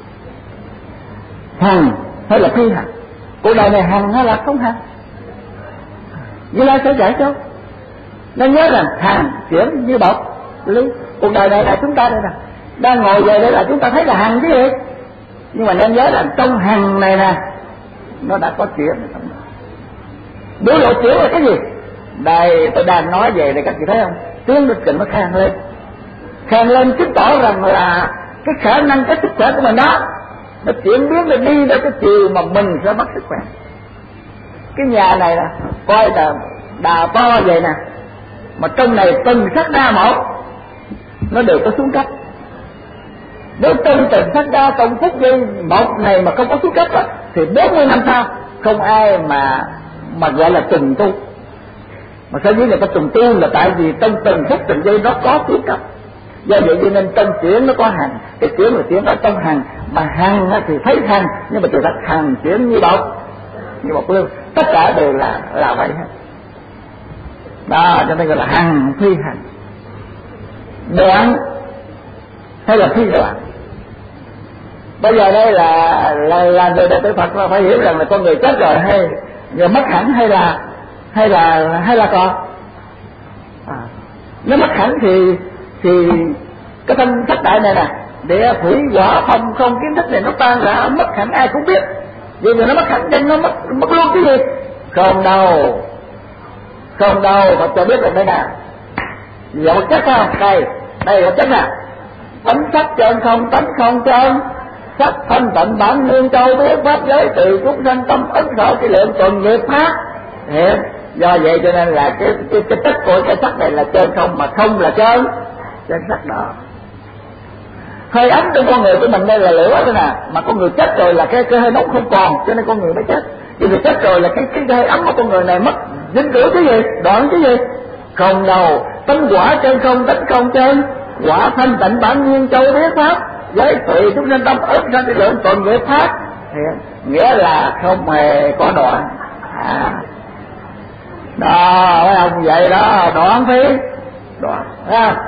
hằng hay là phi hằng, cuộc đời này hằng hay là không hằng. Như Lai sẽ dạy cho nên nhớ rằng hằng chuyển như bọc lý. Cuộc đời này là chúng ta đây nè, đang ngồi về đây là chúng ta thấy là hằng chứ gì. Nhưng mà nên nhớ là trong hằng này nè nó đã có chuyển. Biểu lộ chuyển là cái gì? Đây tôi đang nói về đây, các chị thấy không? Tiếng đức trình nó khang lên chứng tỏ rằng là cái khả năng, cái sức khỏe của mình đó nó chuyển biến để đi đến cái chiều mà mình sẽ mất sức khỏe. Cái nhà này nè, coi là đà to vậy nè, mà trong này từng sắc đa một nó đều có xuống cấp. Nếu từng sắc đa trong phút giây một này mà không có xuống cấp đó, thì 40 năm sau không ai mà gọi là trùng tu. Mà sở dĩ người ta trùng tu là tại vì trong từng phút từng giây nó có xuống cấp. Do vậy cho nên trong chuyển nó có hằng, cái chuyển là chuyển ở trong hằng, mà hằng thì thấy hằng, nhưng mà từ thật hằng chuyển như bột lương, tất cả đều là vậy hết. Đó cho nên gọi là hằng phi hằng, đoạn hay là phi đoạn. Bây giờ đây là người đệ tử Phật phải hiểu rằng là con người chết rồi hay người mất hẳn hay là còn. Nếu mất hẳn thì cái thân thất đại này nè, địa thủy hỏa phong không kiến thức này nó tan ra mất hẳn ai cũng biết. Vì người nó mất hẳn nên nó mất luôn cái gì? Không đâu mà cho biết là đây nè, vật chất không? Đây vật chất nè, tánh sắc trơn không, tánh không trơn, sắc thanh tịnh bản nguyên châu biết pháp giới từ chúng sanh tâm ấn khởi cái lượng tuần nghiệp pháp. Do vậy cho nên là cái chất của cái sắc này là trơn không, mà không là trơn sắc đó. Hơi ấm trong con người của mình đây là lửa thôi nè, mà con người chết rồi là cái hơi nóng không còn, cho nên con người mới chết. Vì người chết rồi là cái hơi ấm của con người này mất dính rửa cái gì, đoạn cái gì? Không đâu, tánh quả trơn không, tánh không trơn, quả thanh tịnh bản nguyên châu biết pháp giới tùy chúng sanh tâm ức ra cái lượng tuần nghiệp pháp, nghĩa là không hề có đoạn. Đó thấy không? Vậy đó, đoạn phi đoạn, thấy không?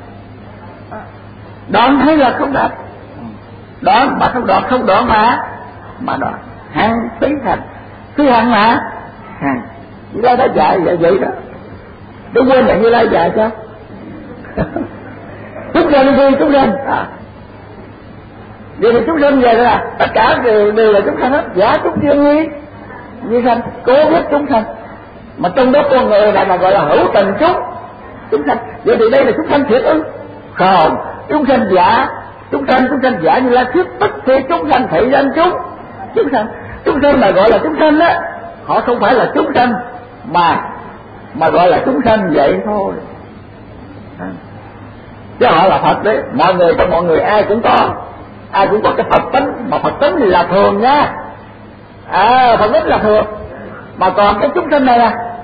Đoạn thấy là không đoạn, đoạn mà không đoạn, không đoạn mà đoạn. Hằng phi hằng, phi hằng mà hằng. Như Lai đã dạy vậy đó, đừng quên là Như Lai dạy cho chúng sanh vì chúng sanh. Vì chúng sanh về là tất cả đều là chúng sanh hết, giả chúng thiên như sanh, cố biết chúng sanh. Mà trong đó con người này là gọi là hữu tình chúng sanh. Vậy thì đây là chúng sanh thiệt ư? Không, chúng sanh giả, chúng sanh giả như là thuyết tất thì chúng sanh thị danh chúng sanh mà gọi là chúng sanh á, họ không phải là chúng sanh mà gọi là chúng sanh vậy thôi. Chứ họ là Phật đấy, trong mọi người ai cũng có cái Phật tính, mà Phật tính thì là thường nha. Phật tính là thường, mà còn cái chúng sanh này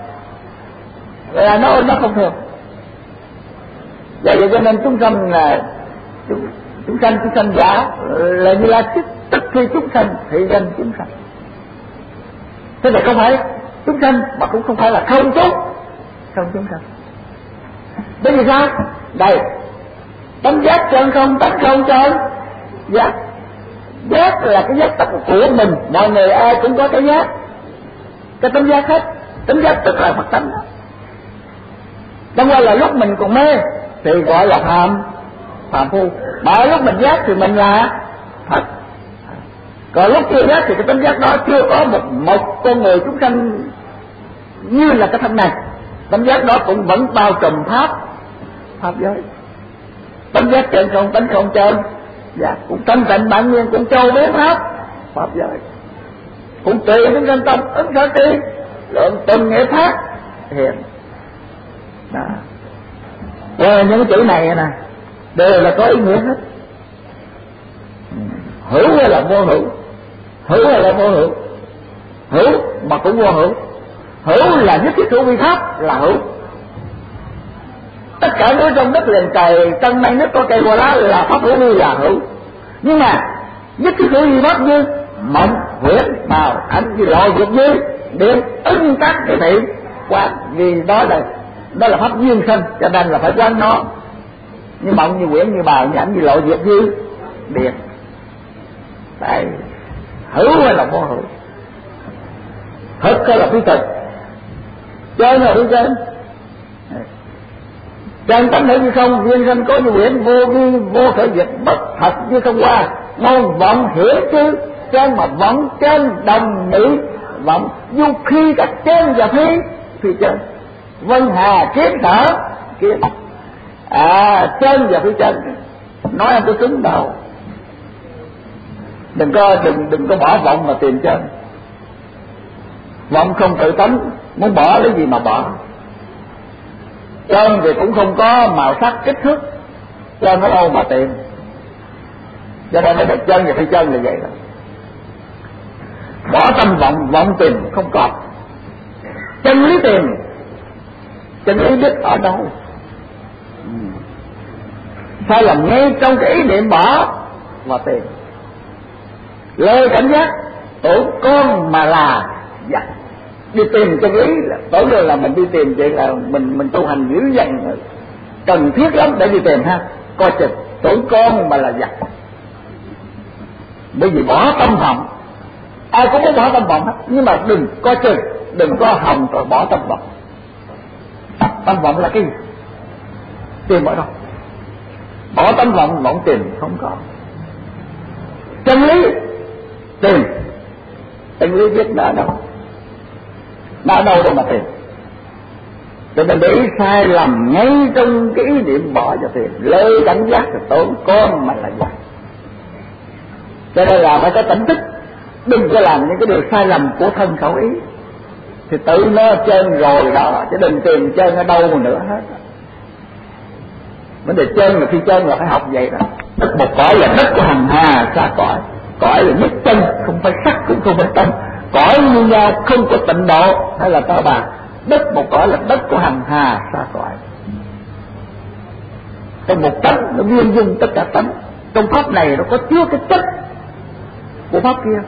là nó không thường. Vậy cho nên chúng sanh là chúng sanh giả là như là tức khi chúng sanh thị danh chúng sanh. Thế này không phải chúng sanh mà cũng không phải là không chúng sanh. Bởi vì sao? Đây, tánh giác trơn không, tánh không trơn. Giác là cái giác tánh của mình, mọi người ai cũng có cái giác, cái tánh giác hết. Tánh giác tức là Phật tánh. Chẳng qua là lúc mình còn mê thì gọi là phàm phu, mà lúc mình giác thì mình là Phật. Còn lúc chưa giác thì cái tánh giác đó chưa có một con người chúng sanh như là cái thân này. Tánh giác đó cũng vẫn bao trùm pháp giới. Tánh giác trơn không, tánh không trơn, cũng thanh tịnh bản nguyên, cũng châu biết pháp giới, cũng tùy chúng sanh tâm ứng khởi tri lượng tuần nghiệp pháp hiện. Và những chữ này nè đều là có ý nghĩa hết. Hữu hay là vô hữu, hữu hay là vô hữu, hữu mà cũng vô hữu. Hữu là nhất thiết hữu vi pháp là hữu. Tất cả núi trong đất liền trời chân mây nước có cây hoa lá là pháp hữu vi là hữu. Nhưng mà nhất thiết hữu vi pháp như mộng huyễn màu ảnh như lộ dục như điện ứng tác cái thị quán, vì đó là pháp duyên sinh, cho nên là phải quán nó. Như mộng như huyễn như bào như ảnh như lộ dục như điện. Đấy, hữu hay là vô hữu, thực hay là phi thực, chơi là phi chơi. Chân tánh hữu như không, duyên sinh có như huyễn, vô vi vô khởi diệt, bất thật như không qua, đâu vọng hiển chứ trên mà vọng trên đồng nữ vọng du khi các trên và phi trên vân hà kiếm thở kiếm trên và phi trên nói anh tôi cứng đầu. Đừng có bỏ vọng mà tìm trên. Vọng không tự tánh, muốn bỏ lấy gì mà bỏ. Trên thì cũng không có màu sắc kích thước, trên nó đâu mà tìm. Cho nên nó được chân và phi chân là vậy đó. Bỏ tâm vọng, vọng tìm không có. Chân lý tìm, chân lý biết ở đâu. Sai lầm ngay trong cái ý niệm bỏ và tìm. Lời cảnh giác tưởng con mà là giặc. Đi tìm chân lý là tưởng là mình đi tìm vậy là mình tu hành dữ dằn cần thiết lắm để đi tìm ha. Coi chừng tưởng con mà là giặc. Bởi vì bỏ tâm vọng, ai cũng muốn bỏ tâm vọng hết, nhưng mà đừng coi chừng, đừng có hòng rồi bỏ tâm vọng. Tâm vọng là cái gì? Tìm ở đâu? Bỏ tâm vọng, vọng tìm không có. Chân lý tìm, chân lý biết đã đâu, đã đâu đâu mà tìm. Cho nên để ý sai lầm ngay trong cái ý niệm bỏ cho tìm. Lời cảnh giác là tốn con mà là giặc. Cho nên là phải có tỉnh thức, đừng có làm những cái điều sai lầm của thân khẩu ý, thì tự nó trên rồi đó, chứ đừng tìm trên ở đâu nữa hết. Vấn đề trên là khi trên là phải học vậy đó. Đất một cõi là đất của hằng hà xa cõi, cõi là nhất chân, không phải sắc cũng không phải tâm, cõi như nhau không có tịnh độ hay là ta bà. Đất một cõi là đất của hằng hà xa cõi. Trong một tánh nó viên dung tất cả tánh. Trong pháp này nó có chứa cái chất của pháp kia,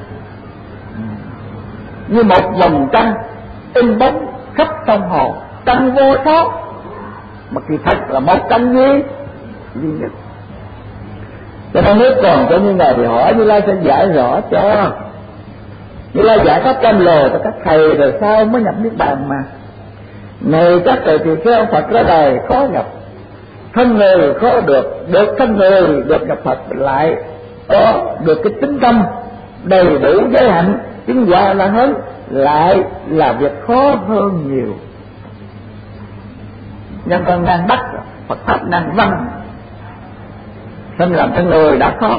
như một vòng trăng in bóng khắp sông hồ, trăng vô số, mà kỳ thật là một trăng duy nhất. Cho nên nếu còn có như này thì hỏi Như Lai sẽ giải rõ cho. Như Lai giải pháp trăm lồ cho các thầy rồi sao mới nhập niết bàn mà. Này các thầy thì theo Phật ra đời khó nhập, thân người khó được thân người được nhập Phật lại có được cái tính tâm đầy đủ giới hạnh chứng quả là hết, lại là việc khó hơn nhiều. Nhân con đang bắt, Phật pháp đang văn, thân làm thân người đã khó,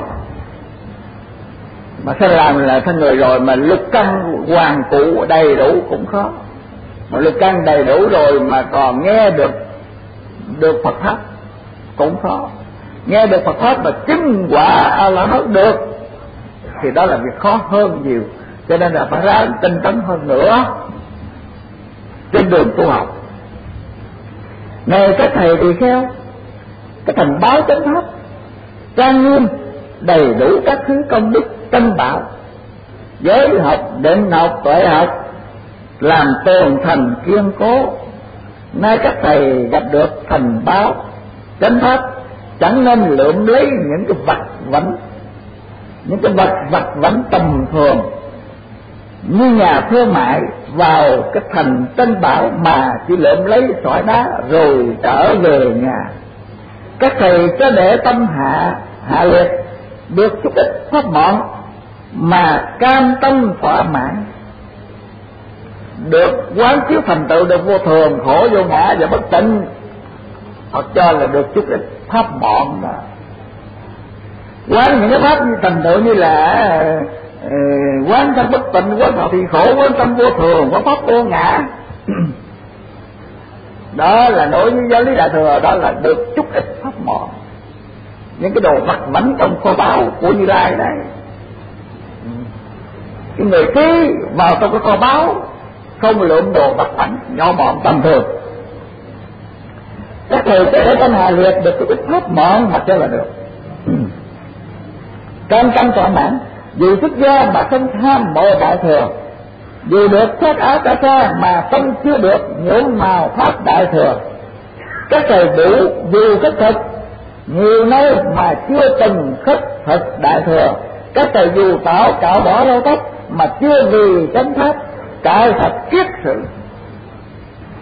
mà thân làm là thân người rồi mà lục căn hoàn cụ đầy đủ cũng khó. Mà lục căn đầy đủ rồi mà còn nghe được Phật pháp cũng khó. Nghe được Phật pháp mà chứng quả là hết được thì đó là việc khó hơn nhiều. Cho nên là phải ráng tinh tấn hơn nữa trên đường tu học. Này các thầy tỳ kheo, cái thành báo chánh pháp trang nghiêm đầy đủ các thứ công đức tân bảo, giới học, định học, tuệ học, làm tồn thành kiên cố. Nay các thầy gặp được thành báo chánh pháp, chẳng nên lượm lấy những cái vặt vãnh, những cái vặt vãnh tầm thường như nhà thương mại vào cái thành tân bảo mà chỉ lượm lấy sỏi đá rồi trở về nhà. Các thầy cho để tâm hạ liệt được chút ít pháp mọn mà cam tâm thỏa mãn, được quán chiếu thành tựu được vô thường, khổ vô ngã và bất tịnh. Phật cho là được chút ít pháp mọn mà quán những cái pháp như thành tựu như là quán tâm bất tịnh, quán thọ thì khổ, quán tâm vô thường, quán pháp vô ngã. Đó là đối với giáo lý Đại Thừa, đó là được chút ít pháp mọn, những cái đồ vặt vãnh trong kho báu của Như Lai này. Cái người ký vào trong cái kho báu, không lượm đồ vặt vãnh nhỏ mọn tầm thường. Các thầy để tâm hạ liệt được chút ít pháp mọn mà cho là được. Cam tâm thỏa mãn, dù xuất gia mà không tham mộ Đại Thừa, dù được khoác áo cả sa mà không chưa được nhuộm màu pháp Đại Thừa. Các thầy đủ dù khất thực nhiều nơi mà chưa từng khất thực Đại Thừa. Các thầy dù tạo cạo bỏ râu tóc mà chưa vì chánh pháp cải thật kiết sự.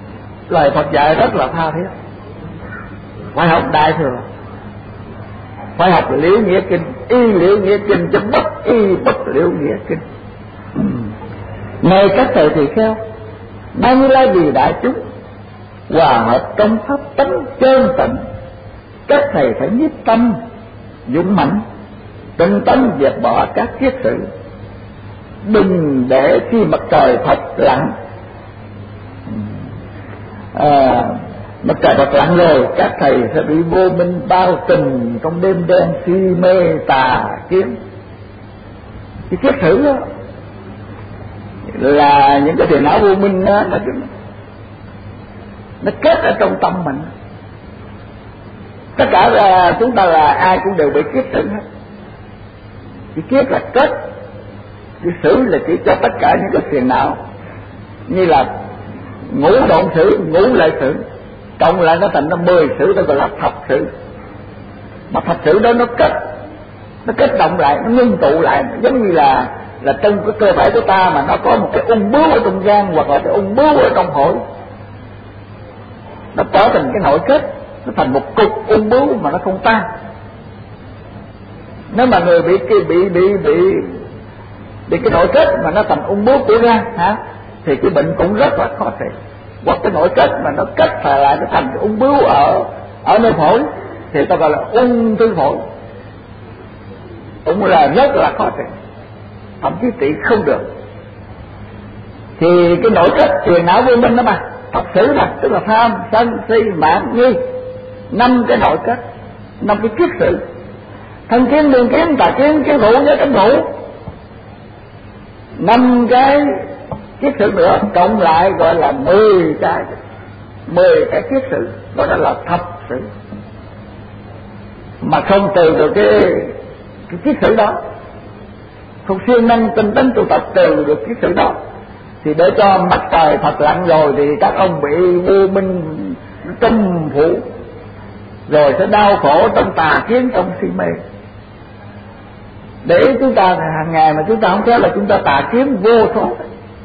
Lời Phật dạy rất là tha thiết, phải học Đại Thừa. phải học Liễu Nghĩa Kinh, y Liễu Nghĩa Kinh cho bất y bất Liễu Nghĩa Kinh. Này các thầy tỳ kheo, nay Như Lai vì đại chúng hòa hợp trong pháp tánh chân tịnh, các thầy phải nhiếp tâm dũng mãnh, tinh tấn dẹp bỏ các kiết sự, đừng để khi mặt trời Phật lặn. Mặt trời Phật lặn rồi, các thầy sẽ bị vô minh bao trùm trong đêm đen si mê tà kiến. Cái kiết sử đó là những cái phiền não vô minh đó, nó kết ở trong tâm mình. Tất cả là chúng ta là ai cũng đều bị kiết sử hết. Cái kiết là kết, cái sử là chỉ cho tất cả những cái phiền não, như là ngũ độn sử, ngũ lệ sử, cộng lại nó thành ra 10 sử, đó gọi là thập sử. Mà thập sử đó nó kết động lại, nó ngưng tụ lại, giống như là trong cái cơ thể của ta mà nó có một cái ung bướu ở trong gan, hoặc là cái ung bướu ở trong phổi, nó trở thành cái nội kết, nó thành một cục ung bướu mà nó không tan. Nếu mà người bị cái nội kết mà nó thành ung bướu của gan thì cái bệnh cũng rất là khó trị. Hoặc cái nội kết mà nó kết lại nó thành cái ung bướu ở nơi phổi thì ta gọi là ung thư phổi, cũng là rất là khó trị, thậm chí trị không được. Thì cái nội kết phiền não vô minh đó mà thập sử mà, tức là tham sân si mạng nghi, 5 cái nội kết, 5 cái kiết sử: thân kiến, đương kiến, tà kiến, kiến thủ, giới cấm thủ. 5 cái kiết sử nữa cộng lại gọi là 10 cái kiết sử, đó là thập sử. Mà không trừ được cái kiết sử đó, không siêng năng tinh tấn tu tập trừ được kiết sử đó, thì để cho mặt trời Phật lặn rồi thì các ông bị vô minh trùm phủ, rồi sẽ đau khổ trong tà kiến, trong si mê. Để chúng ta hàng ngày mà chúng ta không thấy là chúng ta tà kiến vô số.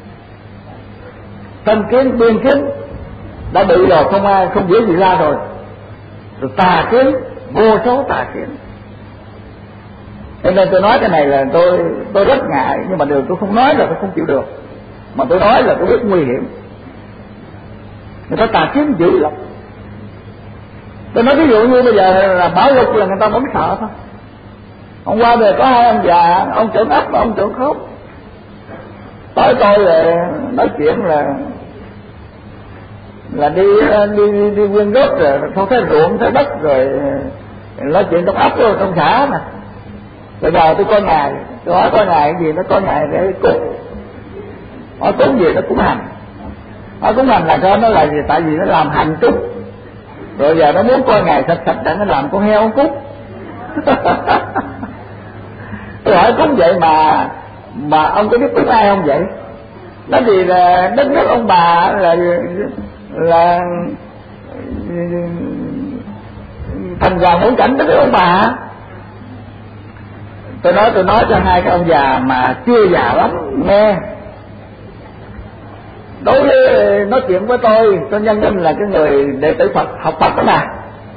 Thân kiến, biên kiến đã bị rồi, không dễ gì ra rồi tà kiến, vô số tà kiến. Cho nên tôi nói cái này là tôi rất ngại, nhưng mà điều tôi không nói là tôi không chịu được, mà tôi nói là tôi biết nguy hiểm. Người ta tà kiến dữ lắm. Tôi nói ví dụ như bây giờ là bão lụt là người ta vẫn sợ thôi. Hôm qua về có 2 ông già, ông trưởng ấp và ông trưởng khớp, tới tôi là nói chuyện là đi quyên góp, rồi không thấy ruộng thấy đất, rồi nói chuyện trong ấp rồi trong xã nè. Bây giờ tôi coi ngài, tôi hỏi coi ngài cái gì, nó coi ngài để cúng. Hỏi cúng gì, nó cúng hành. Hỏi cúng hành là sao, nó là gì? Tại vì nó làm hành cúng, rồi giờ nó muốn coi ngài sạch để nó làm con heo cúng. Tôi hỏi cúng vậy mà ông có biết cúng ai không vậy? Đó thì là đất nước ông bà là thành vào ngũ cảnh đất nước ông bà. Tôi nói cho 2 cái ông già mà chưa già lắm nghe. Đối với nói chuyện với tôi nhân danh là cái người đệ tử Phật, học Phật đó mà,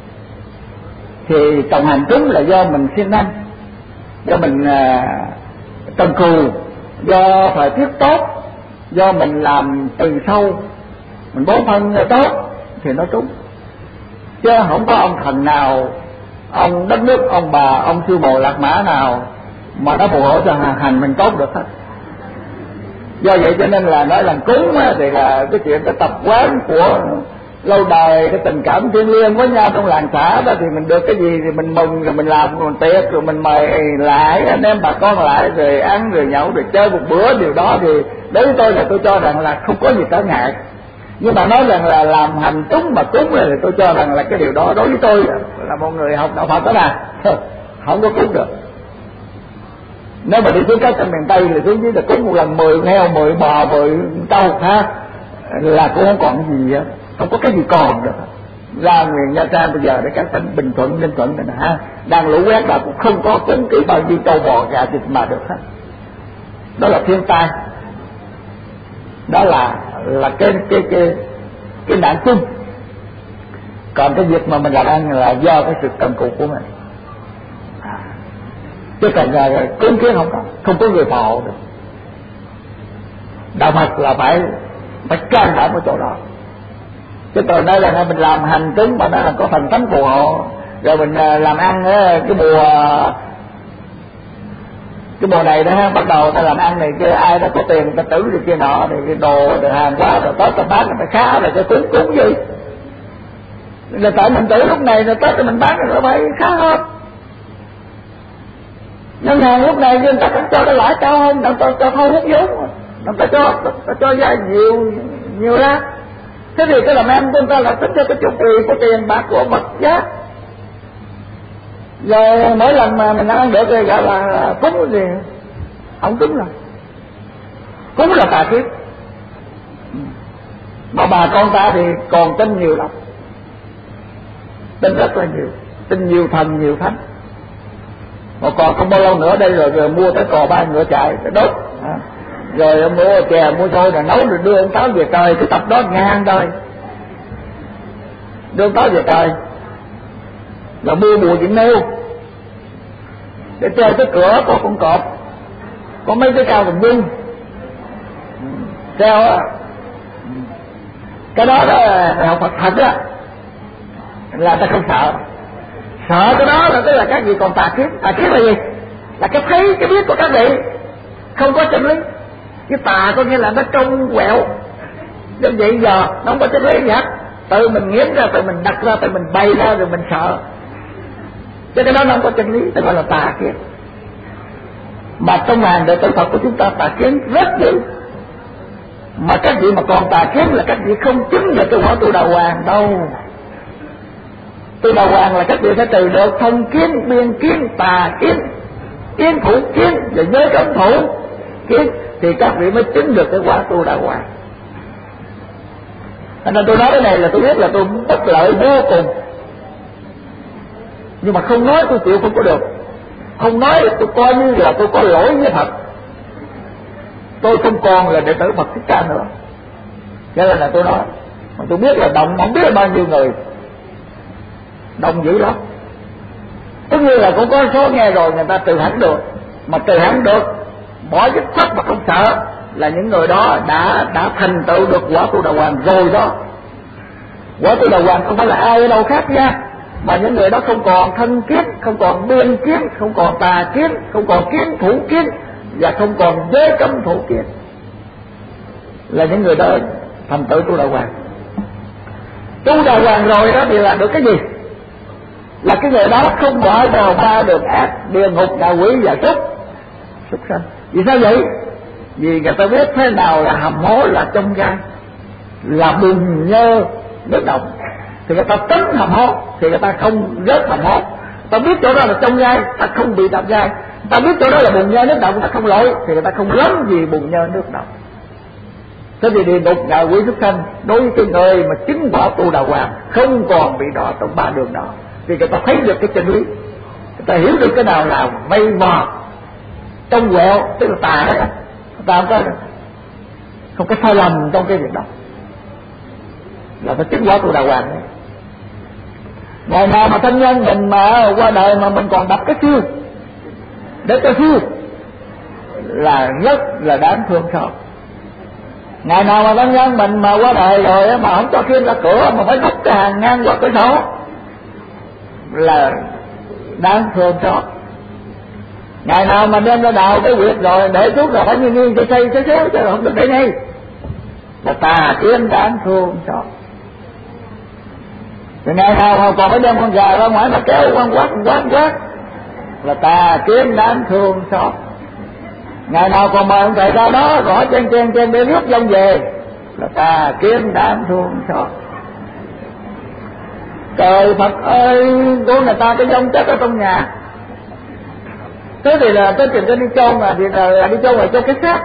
thì cộng hành chúng là do mình siêng năng, do mình cần cù, do thời tiết tốt, do mình làm từ sâu, mình bón phân tốt thì nó trúng. Chứ không có ông thần nào, ông đất nước, ông bà, ông sư bồ lạc mã nào mà nó phù hộ cho hành mình tốt được hết. Do vậy cho nên là nói là cúng thì là cái chuyện cái tập quán của lâu đời, cái tình cảm thiêng liêng với nhau trong làng xã đó, thì mình được cái gì thì mình mừng, rồi mình làm mình tiệc, rồi mình mời lại anh em bà con lại, rồi ăn rồi nhậu rồi chơi một bữa. Điều đó thì đối với tôi là tôi cho rằng là không có gì trở ngại. Nhưng mà nói rằng là làm hành cúng mà cúng thì tôi cho rằng là cái điều đó đối với tôi là một người học đạo Phật đó là không có cúng được. Nếu mà đi xuống các miền Tây thì xuống dưới là cúng một lần 10 heo, 10 bò, 10 trâu là cũng không còn gì hết, không có cái gì còn được. Ra miền Nha Trang bây giờ để các tỉnh Bình Thuận, Ninh Thuận này đang lũ quét là cũng không có cúng kỹ bao nhiêu trâu bò gà thịt mà được hết. Đó là thiên tai, đó là cái nạn chung. Còn cái việc mà mình làm ăn là do cái sự cần cù của mình. chứ còn cúng kiến không có người phò hộ được. Đạo Phật là phải can đảm ở chỗ đó. Chứ còn đây là mình làm hành cúng mà nó là có thần thánh phù hộ, rồi mình làm ăn cái mùa này đó bắt đầu ta làm ăn này kia, ai đó có tiền ta tử được kia nọ, thì cái đồ rồi hàng hóa rồi Tết ta bán người ta khá, rồi cái cúng gì là tại mình tử lúc này rồi Tết thì mình bán rồi phải khá hơn. Ngân hàng lúc này người ta cũng cho cái lãi cao hơn, người ta cho thôi hút vốn, người ta cho vay nhiều ra. Thế thì cái làm ăn của người ta là tính cho cái chu kỳ của tiền bạc của vật giá. Rồi mỗi lần mà mình ăn được thì gọi là cúng cái gì, không cúng rồi, cúng là tà kiết. Mà bà con ta thì còn tin nhiều lắm, tin rất là nhiều, tin nhiều thần nhiều thánh. Mà còn không bao lâu nữa đây rồi mua tới cò ba ngựa chạy để đốt, rồi mua chè mua xôi rồi nấu rồi đưa ông Táo về trời. Cái tập đó ngàn đời đưa ông Táo về trời. Rồi mua bùa Vịnh Nêu để treo cái cửa có con cọp, có mấy cái cao đồng nhung treo á. Cái đó là học Phật thật á, là ta không sợ. Sợ cái đó là tức là các vị còn tà kiết. Tà kiết là gì? Là cái thấy cái biết của các vị không có chân lý. Cái tà có nghĩa là nó trông quẹo, như vậy giờ nó không có chân lý gì hết. Tự mình nghiến ra, tự mình đặt ra, tự mình bày ra rồi mình sợ. Cho cái đó nó không có chân lý, ta gọi là tà kiến. Mà trong hàng đệ tử Phật của chúng ta tà kiến rất dữ. Mà các vị mà còn tà kiến là các vị không chứng được cái quả tu đà hoàng đâu. Tu đà hoàng là các vị phải trừ được thông kiến, biên kiến, tà kiến, kiến thủ kiến và giới cấm thủ kiến, thì các vị mới chứng được cái quả tu đà hoàng. Cho nên tôi nói cái này là tôi biết là tôi bất lợi vô cùng, nhưng mà không nói tôi chịu không có được. Không nói tôi coi như là tôi có lỗi với Phật, tôi không còn là đệ tử Phật Thích Ca nữa. Cho nên là tôi nói, mà tôi biết là đồng không biết là bao nhiêu người đồng dữ lắm. Tất nhiên là cũng có số nghe rồi người ta từ hẳn được, mà từ hẳn được bỏ dứt khoát mà không sợ là những người đó đã thành tựu được quả tu đà hoàng rồi đó. Quả tu đà hoàng không phải là ai ở đâu khác nha, mà những người đó không còn thân kiến, không còn biên kiến, không còn tà kiến, không còn kiến thủ kiến, và không còn giới cấm thủ kiến, là những người đó thành tựu tu đà hoàng. Tu đà hoàng rồi đó thì là được cái gì? Là cái người đó không bỏ vào ba đường ác, địa ngục, ngạ quỷ và súc sanh. Vì sao vậy? Vì người ta biết thế nào là hầm hố, là trong gai, là bùn nhơ nước động, thì người ta tránh hầm hố thì người ta không rớt hầm hố. Ta biết chỗ đó là trong gai, ta không bị đạp gai. Ta biết chỗ đó là bùn nhơ nước động, ta không lỗi thì người ta không lắm gì bùn nhơ nước động. Thế thì địa ngục, ngạ quỷ, súc sanh đối với cái người mà chứng quả tu đà hoàng không còn bị đọa trong ba đường đó, thì người ta thấy được cái chân lý, người ta hiểu được cái nào là mây mò trong quẹo, tức là tà đấy. Người ta không có sai lầm trong cái việc đó, là phải chứng quả tu đà hoàng đấy. Ngày nào mà thân nhân mình mà qua đời mà mình còn đập cái siêu để cho siêu là rất là đáng thương xót. Ngày nào mà thân nhân mình mà qua đời rồi mà không cho khiêng ra cửa mà phải đút cái hàng ngang qua cửa sổ là đáng thương xót. Ngày nào mà đem ra đào cái huyệt rồi để xuống là phải nghiêng cho xây xéo chứ không được để ngay, là tà kiến đáng thương xót. Thì ngày nào mà còn phải đem con gà ra ngoài mà kéo quát là tà kiến đáng thương xót. Ngày nào còn mời ông thầy ra đó gõ chen để rước dông về là tà kiến đáng thương xót. Trời Phật ơi, của người ta cái dông chết ở trong nhà. Thế thì là tới chuyện đi chôn mà thì là đi chôn rồi cho cái xác.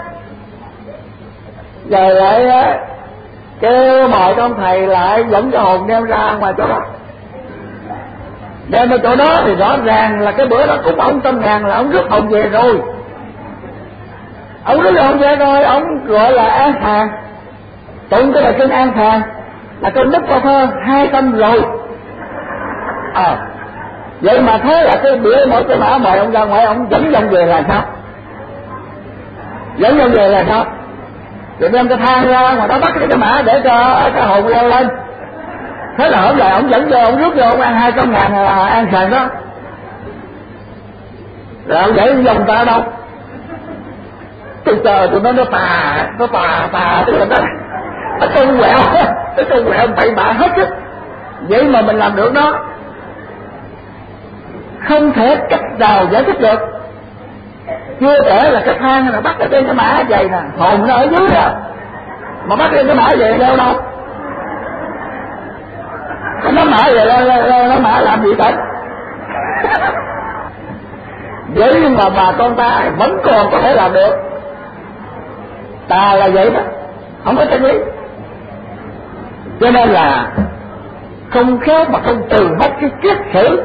Rồi lại kêu mời ông thầy lại dẫn cái hồn đem ra ngoài chỗ đó. Đem ở chỗ đó thì rõ ràng là cái bữa đó cũng ông Tâm Ngàn là ông rước hồn về rồi. Ông rước hồn về rồi, ông gọi là an thàn. Tụng cái bài kinh an thàn là con Đức Bà Thơ 2 tâm rồi. Vậy mà thế là cái bữa mỗi cái mã mời ông ra ngoài, ông dẫn dông về là sao? Dẫn dông về là sao? Rồi đem cái thang ra mà nó bắt cái mã để cho cái hồn leo lên. Thế là hôm nay ông dẫn vô, ông rút vô, ông ăn 200.000 ăn sàn đó. Rồi ông để dòng ta đâu? Tôi chờ tụi nó tà, tức là nó tung quẹo bậy bạ hết á. Vậy mà mình làm được đó, không thể cách nào giải thích được. Chưa kể là cái thang là bắt ở trên cái mã vậy nè, hồn nó ở dưới à, mà bắt lên cái mã vậy đâu đâu. Nó mã vậy nó mã làm gì vậy? Vậy nhưng mà bà con ta vẫn còn có thể làm được. Ta là vậy đó, không có chân lý. Cho nên là không khéo mà không từ mất cái kiết sử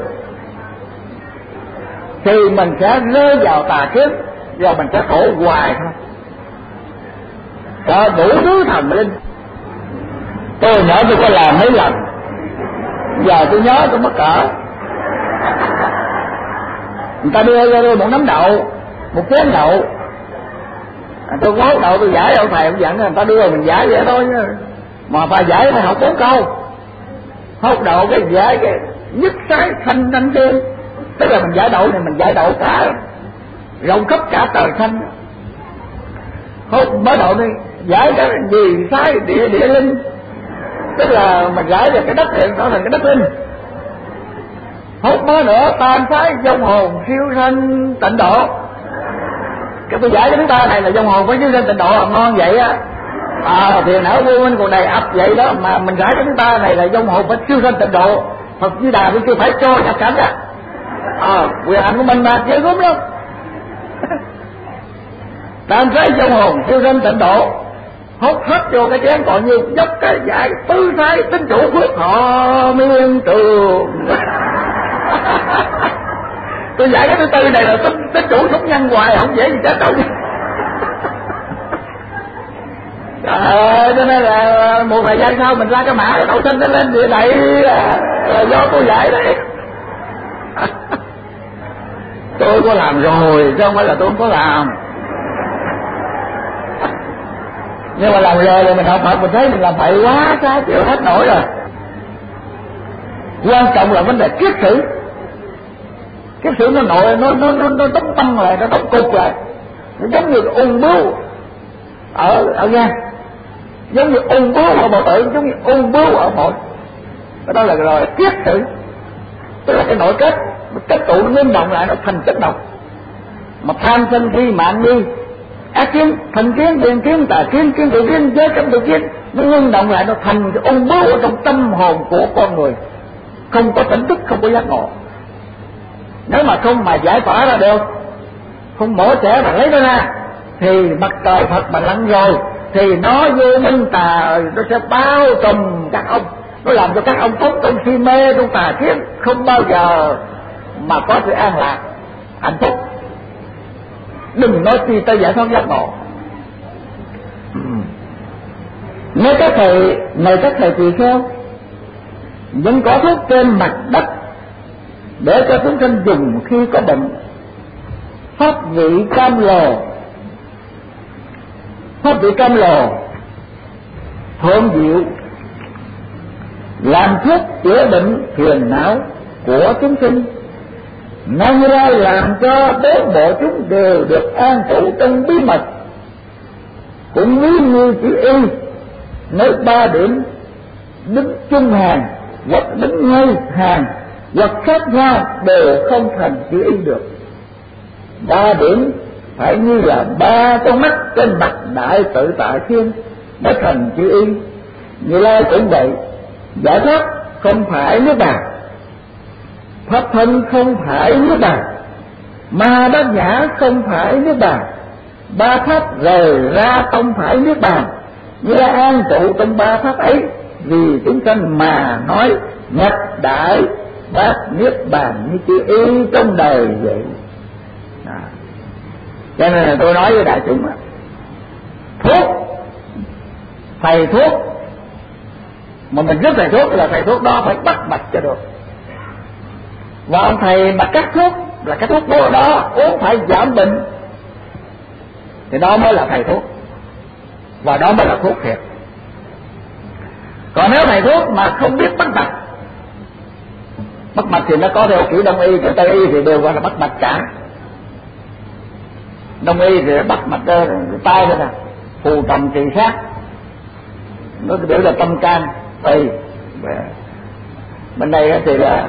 thì mình sẽ rơi vào tà kiết, và mình sẽ khổ hoài thôi. Có đủ thứ thần linh. Tôi nhớ tôi có làm mấy lần, giờ tôi nhớ tôi mất cỡ. Người ta đưa ra một nắm đậu, một chén đậu, tôi có hốt đậu tôi giải ông thầy ông dặn người ta đưa mình giải vậy thôi, mà phải giải phải học 4 câu. Hốt đậu cái giải cái nhất trái xanh xanh tươi, tức là mình giải đậu này mình giải đậu cả rộng khắp cả trời xanh. Hốt mới đậu đi giải cái gì trái địa linh, tức là mình giải được cái đất hiện trở thành cái đất linh. Hốt mới nữa tam phái vong hồn siêu sanh tịnh độ, cái tôi giải cho chúng ta này là vong hồn với siêu sanh tịnh độ ngon vậy á. Thì não vô minh còn đầy ập vậy đó, mà mình giải cho chúng ta này là vong hồn với siêu sanh tịnh độ. Phật Di Đà cũng chưa phải cho nhập cảnh á. Quyền hạnh của mình mà chơi gốm lắm. Tam phái vong hồn siêu sanh tịnh độ, hốt hết vô cái chén còn như dốc cái giải tứ thái tính chủ phước họ miên trường. Tôi giải cái thứ tư này là tính chủ sống nhân hoài, không dễ gì chết đâu. Cho nên là một thời gian sau mình ra cái mã đậu xanh nó lên địa đậy là do tôi giải đấy. Tôi có làm rồi chứ không phải là tôi không có làm. Nhưng mà làm rồi thì mình học Phật mình thấy mình làm bậy quá, sao chịu hết nổi rồi. Quan trọng là vấn đề kiết sử. Kiết sử nó nội nó đóng băng lại, nó đóng cục lại, nó giống như ung bướu ở gan, giống như ung bướu ở bộ tử, giống như ung bướu ở phổi. Cái đó là rồi kiết sử, tức là cái nội kết tụ nó ngưng động lại, nó thành chất độc. Mà tham sân si mạng nghi ác kiến, thành kiến, biện kiến, tà kiến, kiến tự kiến, giới cấm tự kiến, nó ngưng động lại, nó thành cái ung bướu ở trong tâm hồn của con người, không có tỉnh thức, không có giác ngộ. Nếu mà không mà giải tỏa ra được, không mổ xẻ mà lấy nó ra, thì mặt trời Phật mà lặn rồi thì nó vô minh tà, nó sẽ bao trùm các ông, nó làm cho các ông sống trong si mê, trong tà kiến, không bao giờ mà có sự an lạc hạnh phúc. Đừng nói chi tới giải thoát giác ngộ. Nếu các thầy tỳ kheo vẫn có thuốc trên mặt đất để cho chúng sanh dùng khi có bệnh, pháp vị cam lồ thượng diệu, làm thuốc chữa bệnh phiền não của chúng sinh, nâng ra làm cho bốn bộ chúng đều được an trụ trong bí mật. Cũng ví như chữ Y, nơi 3 điểm đứng chung hàng hoặc đứng ngay hàng hoặc khác nhau đều không thành chữ Y được. 3 điểm phải như là 3 con mắt trên mặt đại tự tại thiên mới thành chữ Y. Như Lai cũng vậy, giải thoát không phải nước bàn, pháp thân không phải nước bàn, ma bát nhã không phải nước bàn, 3 pháp rời ra không phải nước bàn. Như là an trụ trong 3 pháp ấy, vì chúng sanh mà nói nhập đại bát niết bàn như chữ Y trong đời vậy. Cho nên là tôi nói với đại chúng là thuốc, thầy thuốc mà mình rất thầy thuốc là thầy thuốc đó phải bắt mạch cho được. Và ông thầy mà cắt thuốc là cái thuốc đó uống phải giảm bệnh, thì đó mới là thầy thuốc, và đó mới là thuốc thiệt. Còn nếu thầy thuốc mà không biết bắt mạch, bắt mạch thì nó có theo kiểu đông y, kiểu tây y thì đều gọi là bắt mạch cả. Đông y thì bắt mạch tay thôi nè, phù trầm trì sát, nó biểu là tâm can tỳ. Bên đây thì là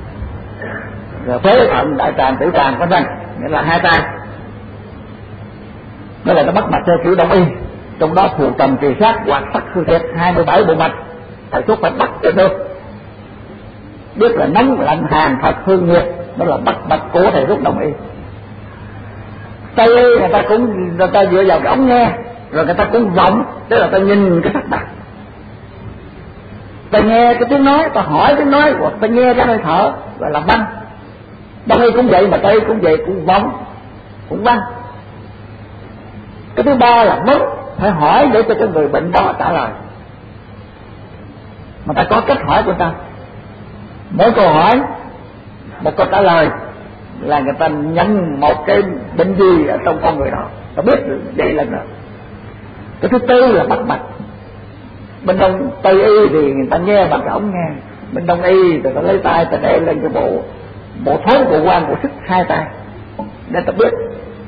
phế thận, đại tràng, tiểu tràng, vân vân, nghĩa là hai tay. Đó là nó bắt mạch theo kiểu đông y, trong đó phù trầm trì sát hoặc sắc hư thiệt 27 bộ mạch, thầy thuốc phải bắt cho được, biết là nóng lạnh hàn thật hương nhiệt, đó là bắt mạch của thầy thuốc đông y. Tây y người ta dựa vào cái ống nghe, rồi người ta cũng vọng, tức là ta nhìn cái sắc mặt, ta nghe cái tiếng nói, ta hỏi tiếng nói, hoặc ta nghe cái hơi thở, gọi là văn. Đông y cũng vậy, mà Tây y cũng vậy, cũng vọng, cũng văn. Cái thứ ba là vấn, phải hỏi để cho cái người bệnh đó trả lời, mà ta có cách hỏi của ta. Mỗi câu hỏi một câu trả lời là người ta nhận một cái bệnh gì ở trong con người đó, ta biết vậy là nữa. Cái thứ tư là bắt mạch. Bên đông Tây y thì người ta nghe bằng cái ống nghe, bên đông y thì ta lấy tay ta đè lên cái bộ thốn của quan của sức hai tay để ta biết.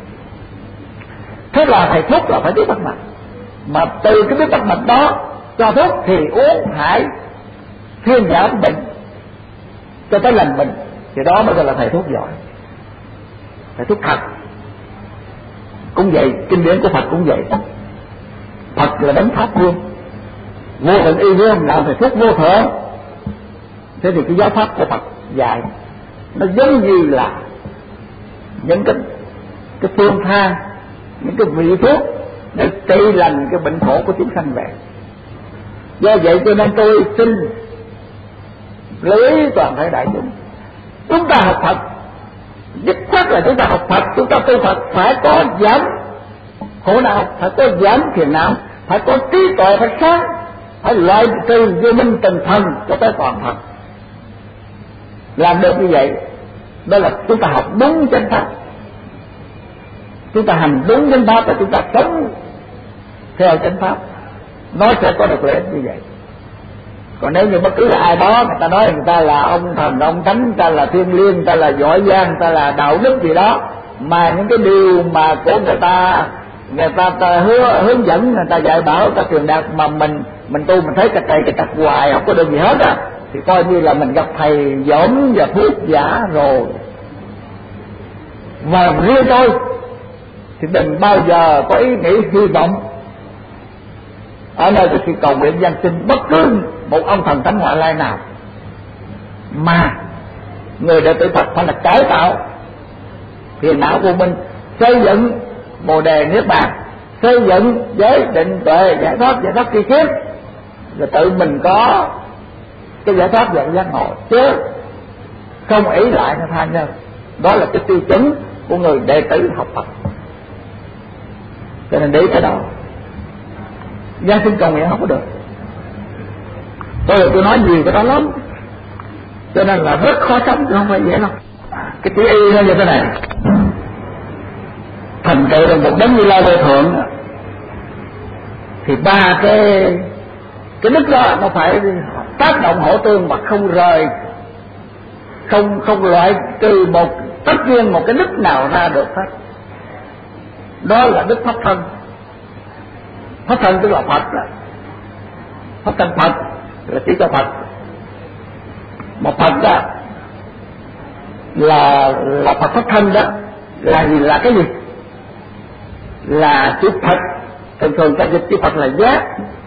Thế là thầy thuốc là phải biết bắt mạch, mà từ cái biết bắt mạch đó cho thuốc thì uống phải thuyên giảm bệnh cho tới lành bệnh, thì đó mới gọi là thầy thuốc giỏi, thầy thuốc thật. Cũng vậy, kinh điển của Phật cũng vậy. Phật là đấng pháp vương, vô thượng y vương, làm thầy thuốc vô thượng. Thế thì cái giáo pháp của Phật dạy nó giống như là những cái phương thang, những cái vị thuốc để trị lành cái bệnh khổ của chúng sanh vậy. Do vậy cho nên tôi xin lưu ý toàn thể đại chúng ta học Phật, dứt khoát là chúng ta học Phật, chúng ta tu Phật phải có giảm khổ não, phải có giảm phiền não, phải có trí tuệ, phải sáng, phải loại trừ vô minh tình thần cho tới toàn Phật. Làm được như vậy, đó là chúng ta học đúng chánh pháp, chúng ta hành đúng chánh pháp, và chúng ta sống theo chánh pháp, nó sẽ có được lợi ích như vậy. Còn nếu như bất cứ ai đó người ta nói người ta là ông thần, ông thánh, người ta là thiên liêng, người ta là giỏi giang, người ta là đạo đức gì đó, mà những cái điều mà của người ta hướng dẫn, người ta dạy bảo, người ta truyền đạt, mà mình tu mình thấy cái này cái tật hoài không có được gì hết á, thì coi như là mình gặp thầy dỗm và thuốc giả rồi. Và riêng tôi thì đừng bao giờ có ý nghĩ hy vọng ở nơi cái sự cầu nguyện gian sinh bất cứ một ông thần thánh ngoại lai nào, mà người đệ tử Phật phải là cải tạo phiền não của mình, xây dựng bồ đề niết bàn, xây dựng giới định tuệ giải thoát tri kiến, rồi tự mình có cái giải thoát về giác ngộ, chứ không ý lại nó tha nhân. Đó là cái tiêu chuẩn của người đệ tử học Phật. Cho nên để cái đó gian sinh cầu nguyện không có được. Tôi nói nhiều cái đó lắm, cho nên là rất khó sống, chứ không phải dễ đâu. Cái chữ y nó như thế này: thành tựu được một đấng Như Lai vô thượng, thì ba cái đức đó nó phải tác động hỗ tương mà không rời, không loại trừ một tất nhiên một cái đức nào ra được hết. Đó là đức pháp thân. Pháp thân tức là Phật đó. Pháp thân Phật là chỉ cho Phật. Một Phật đó là Phật pháp thân đó là cái gì? Là chữ Phật. Thường ta dịch chữ Phật là giác,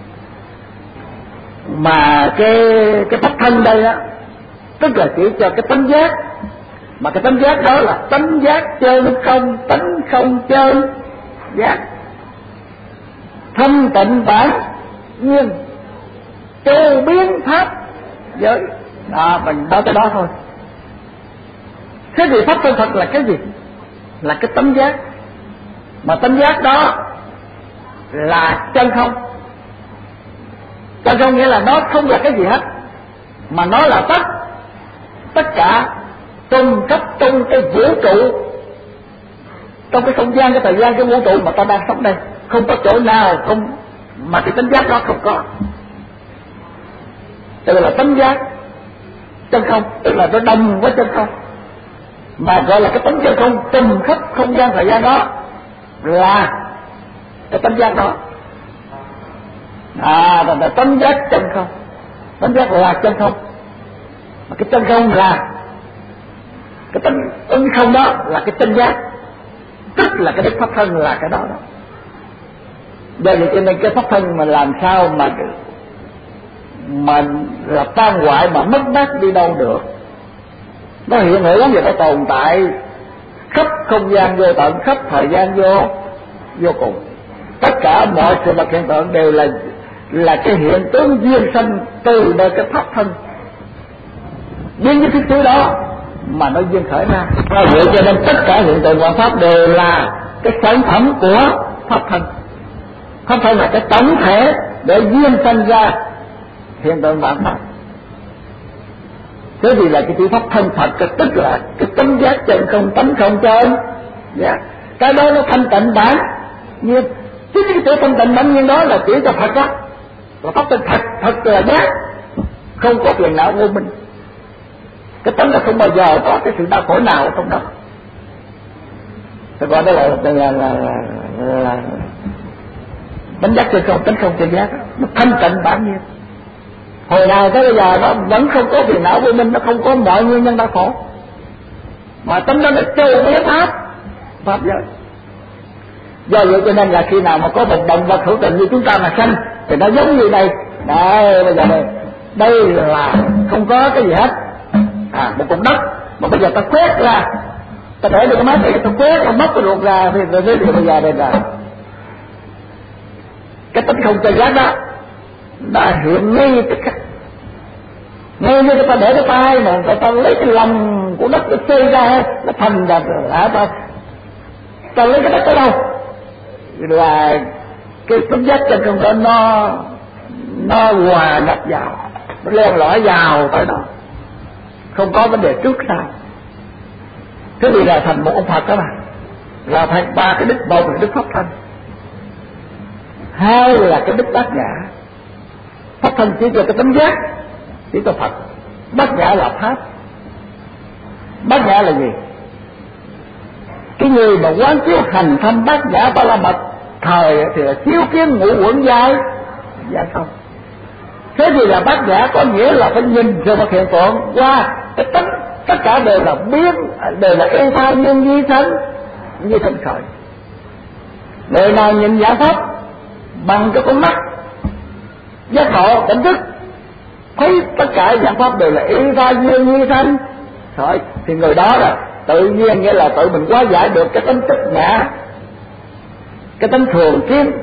mà cái pháp thân đây á tức là chỉ cho cái tánh giác, mà cái tánh giác đó là tánh giác chân không, tánh không chân giác, thanh tịnh bản nhiên, châu biến pháp giới. Đó, mình nói tới đó thôi. Thế thì pháp thân Phật là cái gì? Là cái tánh giác, mà tánh giác đó là chân không. Chân không nghĩa là nó không là cái gì hết, mà nó là tất cả trùng khắp trong cái vũ trụ, trong cái không gian, cái thời gian, cái vũ trụ mà ta đang sống đây, không có chỗ nào không mà cái tánh giác đó không có. Tức là tánh giác chân không, tức là nó đồng với chân không, mà gọi là cái tánh chân không trùm khắp không gian thời gian đó là cái tánh giác đó. Là tánh giác chân không, tánh giác là chân không, mà cái chân không là cái tánh không đó là cái chân giác, tức là cái đức pháp thân là cái đó đó. Do vậy cho nên cái pháp thân mà làm sao mà là tan hoại mà mất mát đi đâu được. Nó hiện hữu và nó tồn tại khắp không gian vô tận, khắp thời gian vô cùng. Tất cả mọi sự vật hiện tượng đều là cái hiện tướng duyên sanh từ nơi cái pháp thân biến với cái thứ đó mà nó duyên khởi ra. Do vậy cho nên tất cả hiện tượng vạn pháp đều là cái sản phẩm của pháp thân. Pháp thân là cái tổng thể để duyên sanh ra hiện tượng vạn pháp. Thế thì là cái chữ pháp thân Phật, tức là cái tánh giác chân không, tánh không chân. Cái đó nó thanh tịnh bản nhiên. Chính cái chữ thanh tịnh bản nhiên đó là chỉ cho Phật đó. Là pháp thân thật, thật là giác, không có phiền não vô minh. Cái tánh là không bao giờ có cái sự đau khổ nào ở trong đó. Thế gọi đó là tánh giác chân không, tánh không chân giác, nó thanh tịnh bản nhiên. Hồi nào tới bây giờ nó vẫn không có phiền não vô minh, nó không có mọi nguyên nhân đau khổ, mà tánh đó nó trêu với pháp giới. Do vậy cho nên là khi nào mà có một động vật hữu tình như chúng ta mà sanh thì nó giống như đây. Đây bây giờ đây là không có cái gì hết, một cục đất mà bây giờ ta quét ra, ta để được cái máy thì ta quét, ta móc cái ruột ra thì bây giờ đây là cái tính không chân giác đó đã hiện ngay tức khắc. Ngay như ta để cái tay mà ta lấy cái lòng của đất để xây ra, nó thành ra ta lấy cái đất ở đâu là cái tính giác chân không đó nó hòa nhập vào, nó len lỏi vào tới đó, không có vấn đề trước sau. Thế thì là thành một ông Phật đó mà, là thành ba cái đức. Một là đức pháp thân, hai là cái đức bát nhã. Pháp thân chỉ cho cái tánh giác, chỉ cho Phật. Bát nhã là pháp. Bát nhã là gì? Cái người mà quán chiếu hành thâm bát nhã ba la mật thời thì là chiếu kiến ngũ uẩn giai không. Thế thì là bát nhã có nghĩa là phải nhìn rồi mà hiện tượng qua cái tánh, tất cả đều là biến, đều là y tha nhân duy sanh như thanh khởi. Người nào nhìn giải pháp bằng cái con mắt giác ngộ tỉnh thức, thấy tất cả giải pháp đều là y tha nhân duy sanh khởi, thì người đó là tự nhiên, nghĩa là tự mình hóa giải được cái tánh tích ngã, cái tánh thường kiến.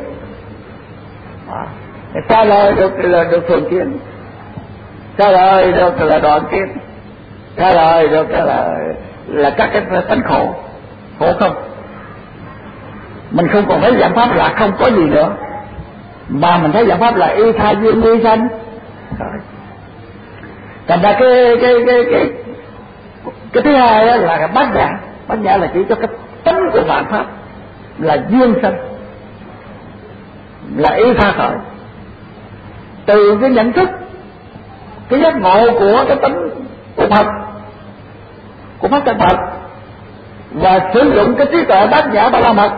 Xa lời được thường kiến, xa lời được là đoạn kiến, xa lời được là các cái tánh khổ không. Mình không còn thấy giải pháp là không có gì nữa, mà mình thấy giải pháp là y tha duyên duy sanh. Thành ra cái thứ hai là cái bát nhã. Bát nhã là chỉ cho cái tánh của vạn pháp là duyên sanh, là y tha khởi. Từ cái nhận thức, cái giác ngộ của cái tánh của Phật, của pháp thân Phật, và sử dụng cái trí tuệ bát nhã ba la mật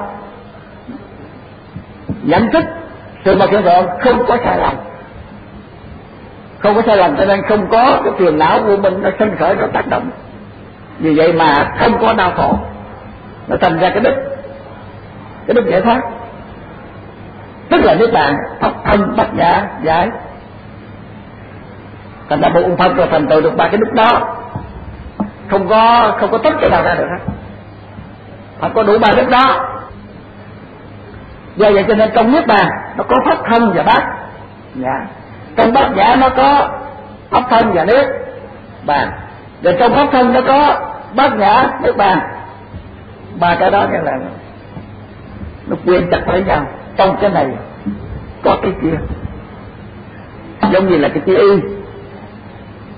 nhận thức sự vật hiện tượng không có sai lầm, không có sai lầm, cho nên không có cái phiền não của mình nó sinh khởi, nó tác động. Vì vậy mà không có đau khổ, nó thành ra cái đức giải thoát, tức là niết bàn, pháp thân bát nhã giải. Thành ra một ông Phật rồi thành tựu được ba cái đức đó, không có tách cái nào ra được hết. Phật có đủ ba đức đó. Do vậy cho nên trong niết bàn nó có pháp thân và bát nhã, trong bát nhã nó có pháp thân và niết bàn, và trong pháp thân nó có bát nhã niết bàn. Ba cái đó nghĩa là nó quyện chặt với nhau, trong cái này có cái kia, giống như là cái chữ y.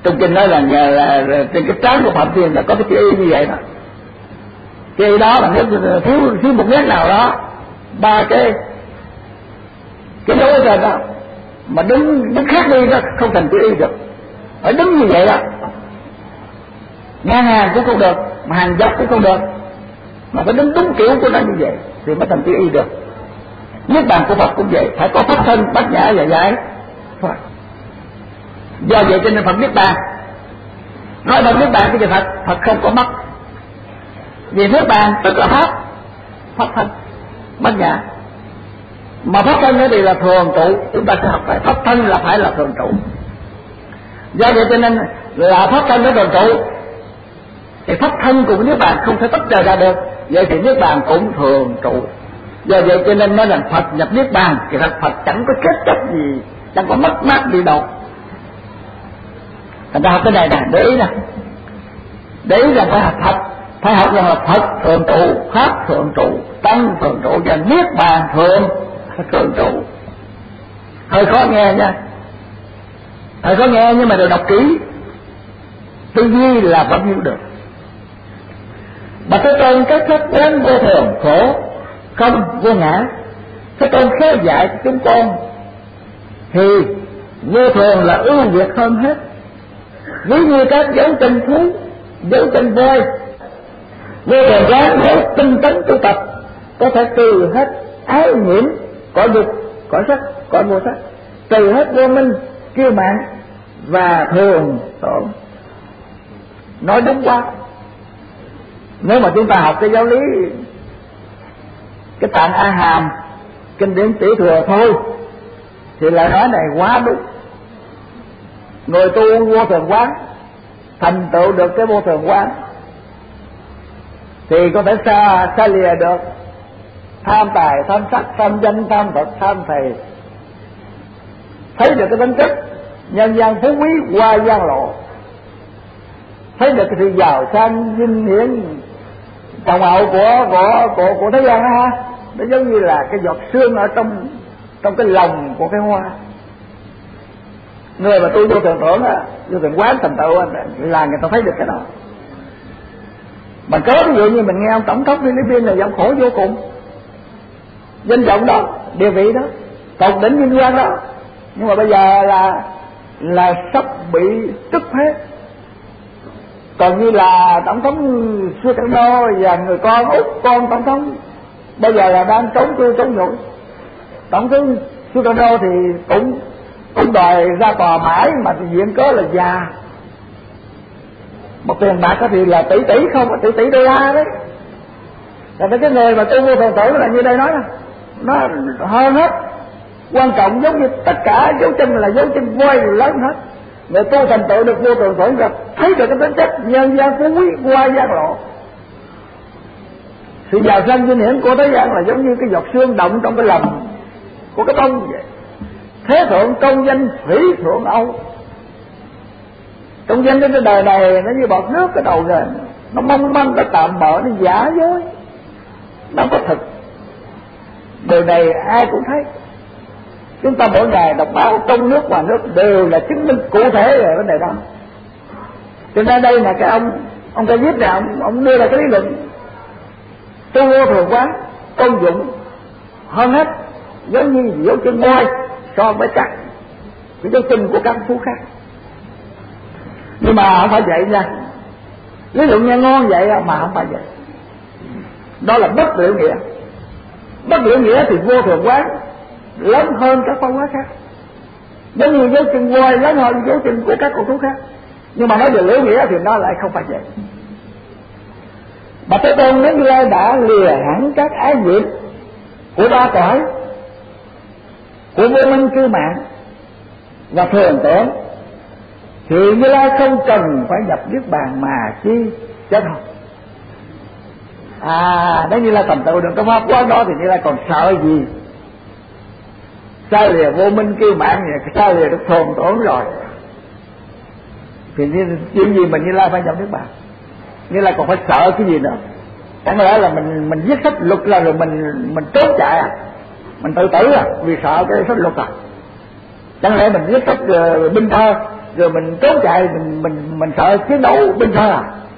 Trong kinh nói là trên cái trán của Phạm Thiên là có cái chữ Y như vậy đó. Cái Y đó là nếu thiếu một nét nào đó, ba cái dấu ở trên đó mà đứng khác đi đó không thành chữ Y được, phải đứng như vậy đó, ngang hàng cũng không được, mà hàng dọc cũng không được, mà phải đứng đúng kiểu của nó như vậy thì mới thành chữ Y được. Niết bàn của Phật cũng vậy, phải có pháp thân bát nhã và giải thoát. Do vậy cho nên Phật niết bàn, nói Phật niết bàn cái gì Phật không có mất. Vì niết bàn tức là pháp thân bát nhã, mà pháp thân đó thì là thường trụ. Chúng ta sẽ học lại pháp thân là phải là thường trụ. Do vậy cho nên là pháp thân nó thường trụ thì pháp thân cùng niết bàn không thể tách rời ra được. Vậy thì niết bàn cũng thường trụ. Do vậy cho nên nói rằng Phật nhập niết bàn thì Phật chẳng có chết chóc gì, chẳng có mất mát gì đâu. Thành ra học cái này nè, để ý nè, để ý rằng phải học rằng là Phật thường trụ, pháp thường trụ, tăng thường trụ và niết bàn thường trụ. Hơi khó nghe nha, hơi khó nghe nhưng mà được đọc kỹ tư duy là vẫn hiểu được. Mà Thế Tôn các pháp quán vô thường, khổ không vô ngã, Thế Tôn khéo dạy cho chúng con thì vô thường là ưu việt hơn hết. Ví như các dấu chân thú, dấu chân voi, vô thường quán nếu tinh tấn tu tập có thể trừ hết ái nhiễm, cõi dục, cõi sắc, cõi vô sắc, trừ hết vô minh, kiêu mạn và thường tổn. Nói đúng quá. Nếu mà chúng ta học cái giáo lý, cái Tạng A Hàm, kinh điển Tỷ Thừa thôi thì lời nói này quá đúng. Người tu vô thường quán thành tựu được cái vô thường quán thì có thể xa lìa được tham tài, tham sắc, tham danh, tham vật, tham thầy, thấy được cái tính chất nhân gian phú quý qua gian lộ, thấy được cái sự giàu sang vinh hiển trọng hậu của thế gian đó ha. Nó giống như là cái giọt sương ở trong cái lòng của cái hoa. Người mà tu vô thường tưởng á, vô thường quán thành tựu là người ta thấy được cái đó. Mà cớ ví dụ như mình nghe ông tổng thống Philippines là giọng khổ vô cùng, danh vọng đó, địa vị đó, tột đỉnh vinh quang đó, nhưng mà bây giờ là sắp bị tức hết. Còn như là tổng thống Sukarno và người con út con tổng thống bây giờ là đang trốn nhủi. Tổng thống Sukarno thì cũng đòi ra tòa mãi mà viện cớ là già. Một tiền bạc thì là tỷ không, tỷ đô la đấy. Rồi cái người mà tu vô thường tưởng là như đây nói nè, nó hơn hết. Quan trọng giống như tất cả dấu chân là dấu chân voi lớn hết. Người tu thành tựu được vô thường tưởng, thấy được cái tính chất nhân gian phú quý qua gian lộ. Sự giàu sang vinh hiển của thế gian là giống như cái giọt sương động trong cái lòng của cái bông vậy. Thế thượng công danh thủy thượng Âu. Công danh đến cái đời này nó như bọt nước cái đầu rồi, nó mong manh, nó tạm bợ, nó giả dối, nó có thực. Điều này ai cũng thấy. Chúng ta mỗi ngày đọc báo trong nước ngoài nước đều là chứng minh cụ thể về vấn đề đó. Cho nên đây là cái ông ta viết là ông đưa ra cái lý luận tu vô thường quán công dụng hơn hết, giống như dấu chân voi so với các cái dấu chân của các thú khác. Nhưng mà không phải vậy nha, lý luận nghe ngon vậy mà không phải vậy. Đó là bất biểu nghĩa. Bất biểu nghĩa thì vô thường quán lớn hơn các phong quán khác, giống như dấu chân voi lớn hơn dấu chân của các con thú khác. Nhưng mà nói về liễu nghĩa thì nó lại không phải vậy. Mà Thế Tôn Như Lai đã lìa hẳn các ái nhiễm của ba cõi, của vô minh cư mạng và thường tưởng, thì Như Lai không cần phải nhập niết bàn mà chi chết không. Nếu Như Lai thành tựu được cái pháp quán đó thì Như Lai còn sợ gì? Xa lìa vô minh kêu mạng vậy, xa lìa được thường tưởng rồi thì chuyện gì mà Như Lai phải nhập niết bàn? Như Lai còn phải sợ cái gì nữa? Chẳng lẽ là mình viết sách luật là rồi mình trốn chạy à? Mình tự tử à? Vì sợ cái sách luật à? Chẳng lẽ mình viết sách binh thơ rồi mình trốn chạy, mình sợ chiến đấu bên xa.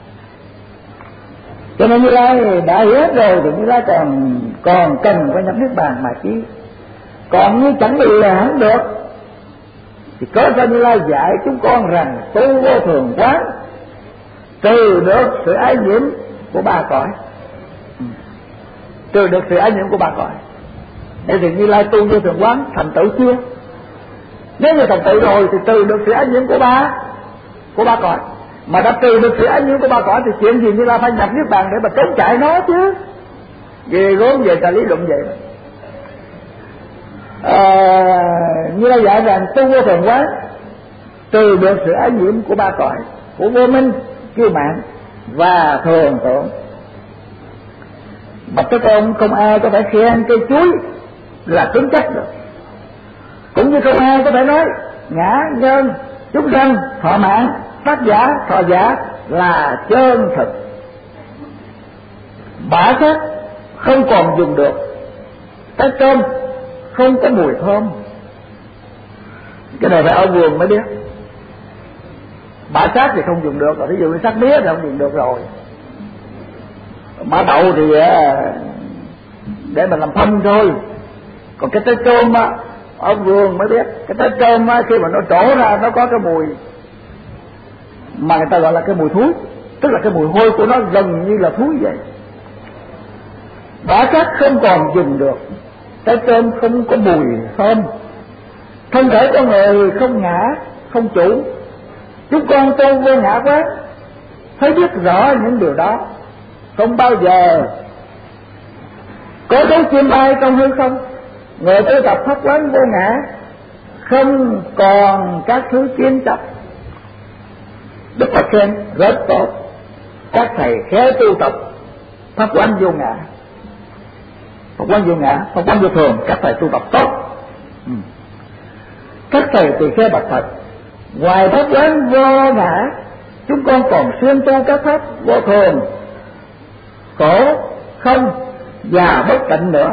Cho nên Như Lai đã hiểu hết rồi thì Như Lai còn cần phải nhập niết bàn mà chi. Còn như chẳng bị hẳn được thì có sao Như Lai dạy chúng con rằng tu vô thường quán, trừ được sự ái nhiễm của ba cõi, trừ được sự ái nhiễm của ba cõi. Để thì Như Lai tu vô thường quán thành tựu chưa? Nếu như thành tựu rồi thì trừ được sự ái nhiễm của ba cõi. Mà đã trừ được sự ái nhiễm của ba cõi thì chuyện gì Như Lai phải nhập niết bàn để mà trốn chạy nó chứ? Ghê gớm về ta lý luận vậy. Như Lai dạy rằng tu vô thường quán, trừ được sự ái nhiễm của ba cõi, của vô minh, kiêu mạn và thường tưởng. Mà các con không ai có thể khen cây chuối là cứng chắc được, cũng như không ai có thể nói ngã nhân, chúng sanh, thọ mạng, tác giả, thọ giả là chân thực. Bả sát không còn dùng được, cái cơm không có mùi thơm. Cái này phải ở vườn mới biết. Bả sát thì không dùng được, ví dụ như sát mía thì không dùng được rồi. Bả đậu thì để mình làm phân thôi. Còn cái trái cơm á, ở vườn mới biết. Cái trái cơm á, khi mà nó trổ ra nó có cái mùi mà người ta gọi là cái mùi thúi, tức là cái mùi hôi của nó gần như là thúi vậy. Bả sát không còn dùng được, trái cơm không có mùi thơm, thân thể con người không ngã, không chủ. Chúng con tu vô ngã quán, thấy biết rõ những điều đó, không bao giờ có dấu chim bay trong hư không. Người tu tập pháp quán vô ngã, không còn các thứ kiến chấp. Đức Phật khen rất tốt các thầy khéo tu tập pháp quán vô ngã, pháp quán vô ngã, pháp quán vô thường, các thầy tu tập tốt. Các thầy tỳ kheo bạch Phật, ngoài pháp quán vô ngã, chúng con còn xuyên tu các pháp vô thường, khổ, không và bất tịnh nữa.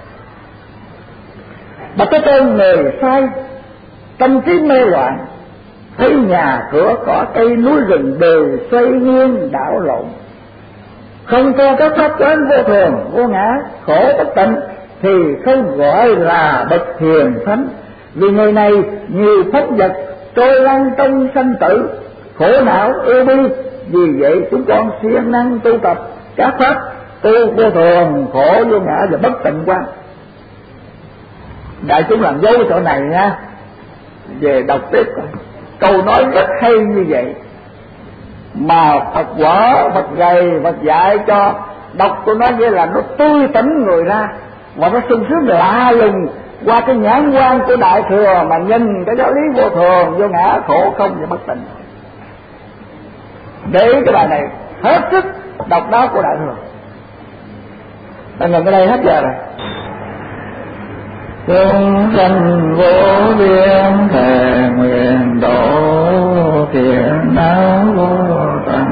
Mà cái tên người sai, tâm trí mê loạn, thấy nhà cửa cỏ cây núi rừng đều xoay nghiêng đảo lộn, không theo các pháp quán vô thường, vô ngã, khổ bất tịnh thì không gọi là bậc hiền thánh. Vì người này nhiều pháp vật trôi lăn trong sanh tử, khổ não ưu bi. Vì vậy chúng con siêng năng tu tập các pháp tu vô thường, khổ vô ngã và bất tịnh quán. Đại chúng làm dấu chỗ này nha, về đọc tiếp coi. Câu nói rất hay như vậy mà Phật quả, Phật dạy, Phật dạy cho đọc tôi nói vậy là nó tươi tỉnh người ra, mà nó sung sướng lạ lùng qua cái nhãn quan của Đại Thừa mà nhìn cái giáo lý vô thường, vô ngã, khổ, không và bất tịnh. Để ý cái bài này hết sức độc đáo của Đại Thừa. Ta ngừng cái đây hết giờ rồi. Chúng sanh vô biên thề nguyện độ thiện não vô tận,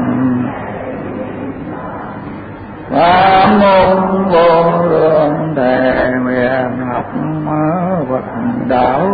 pháp môn vô lượng thề nguyện học Phật đạo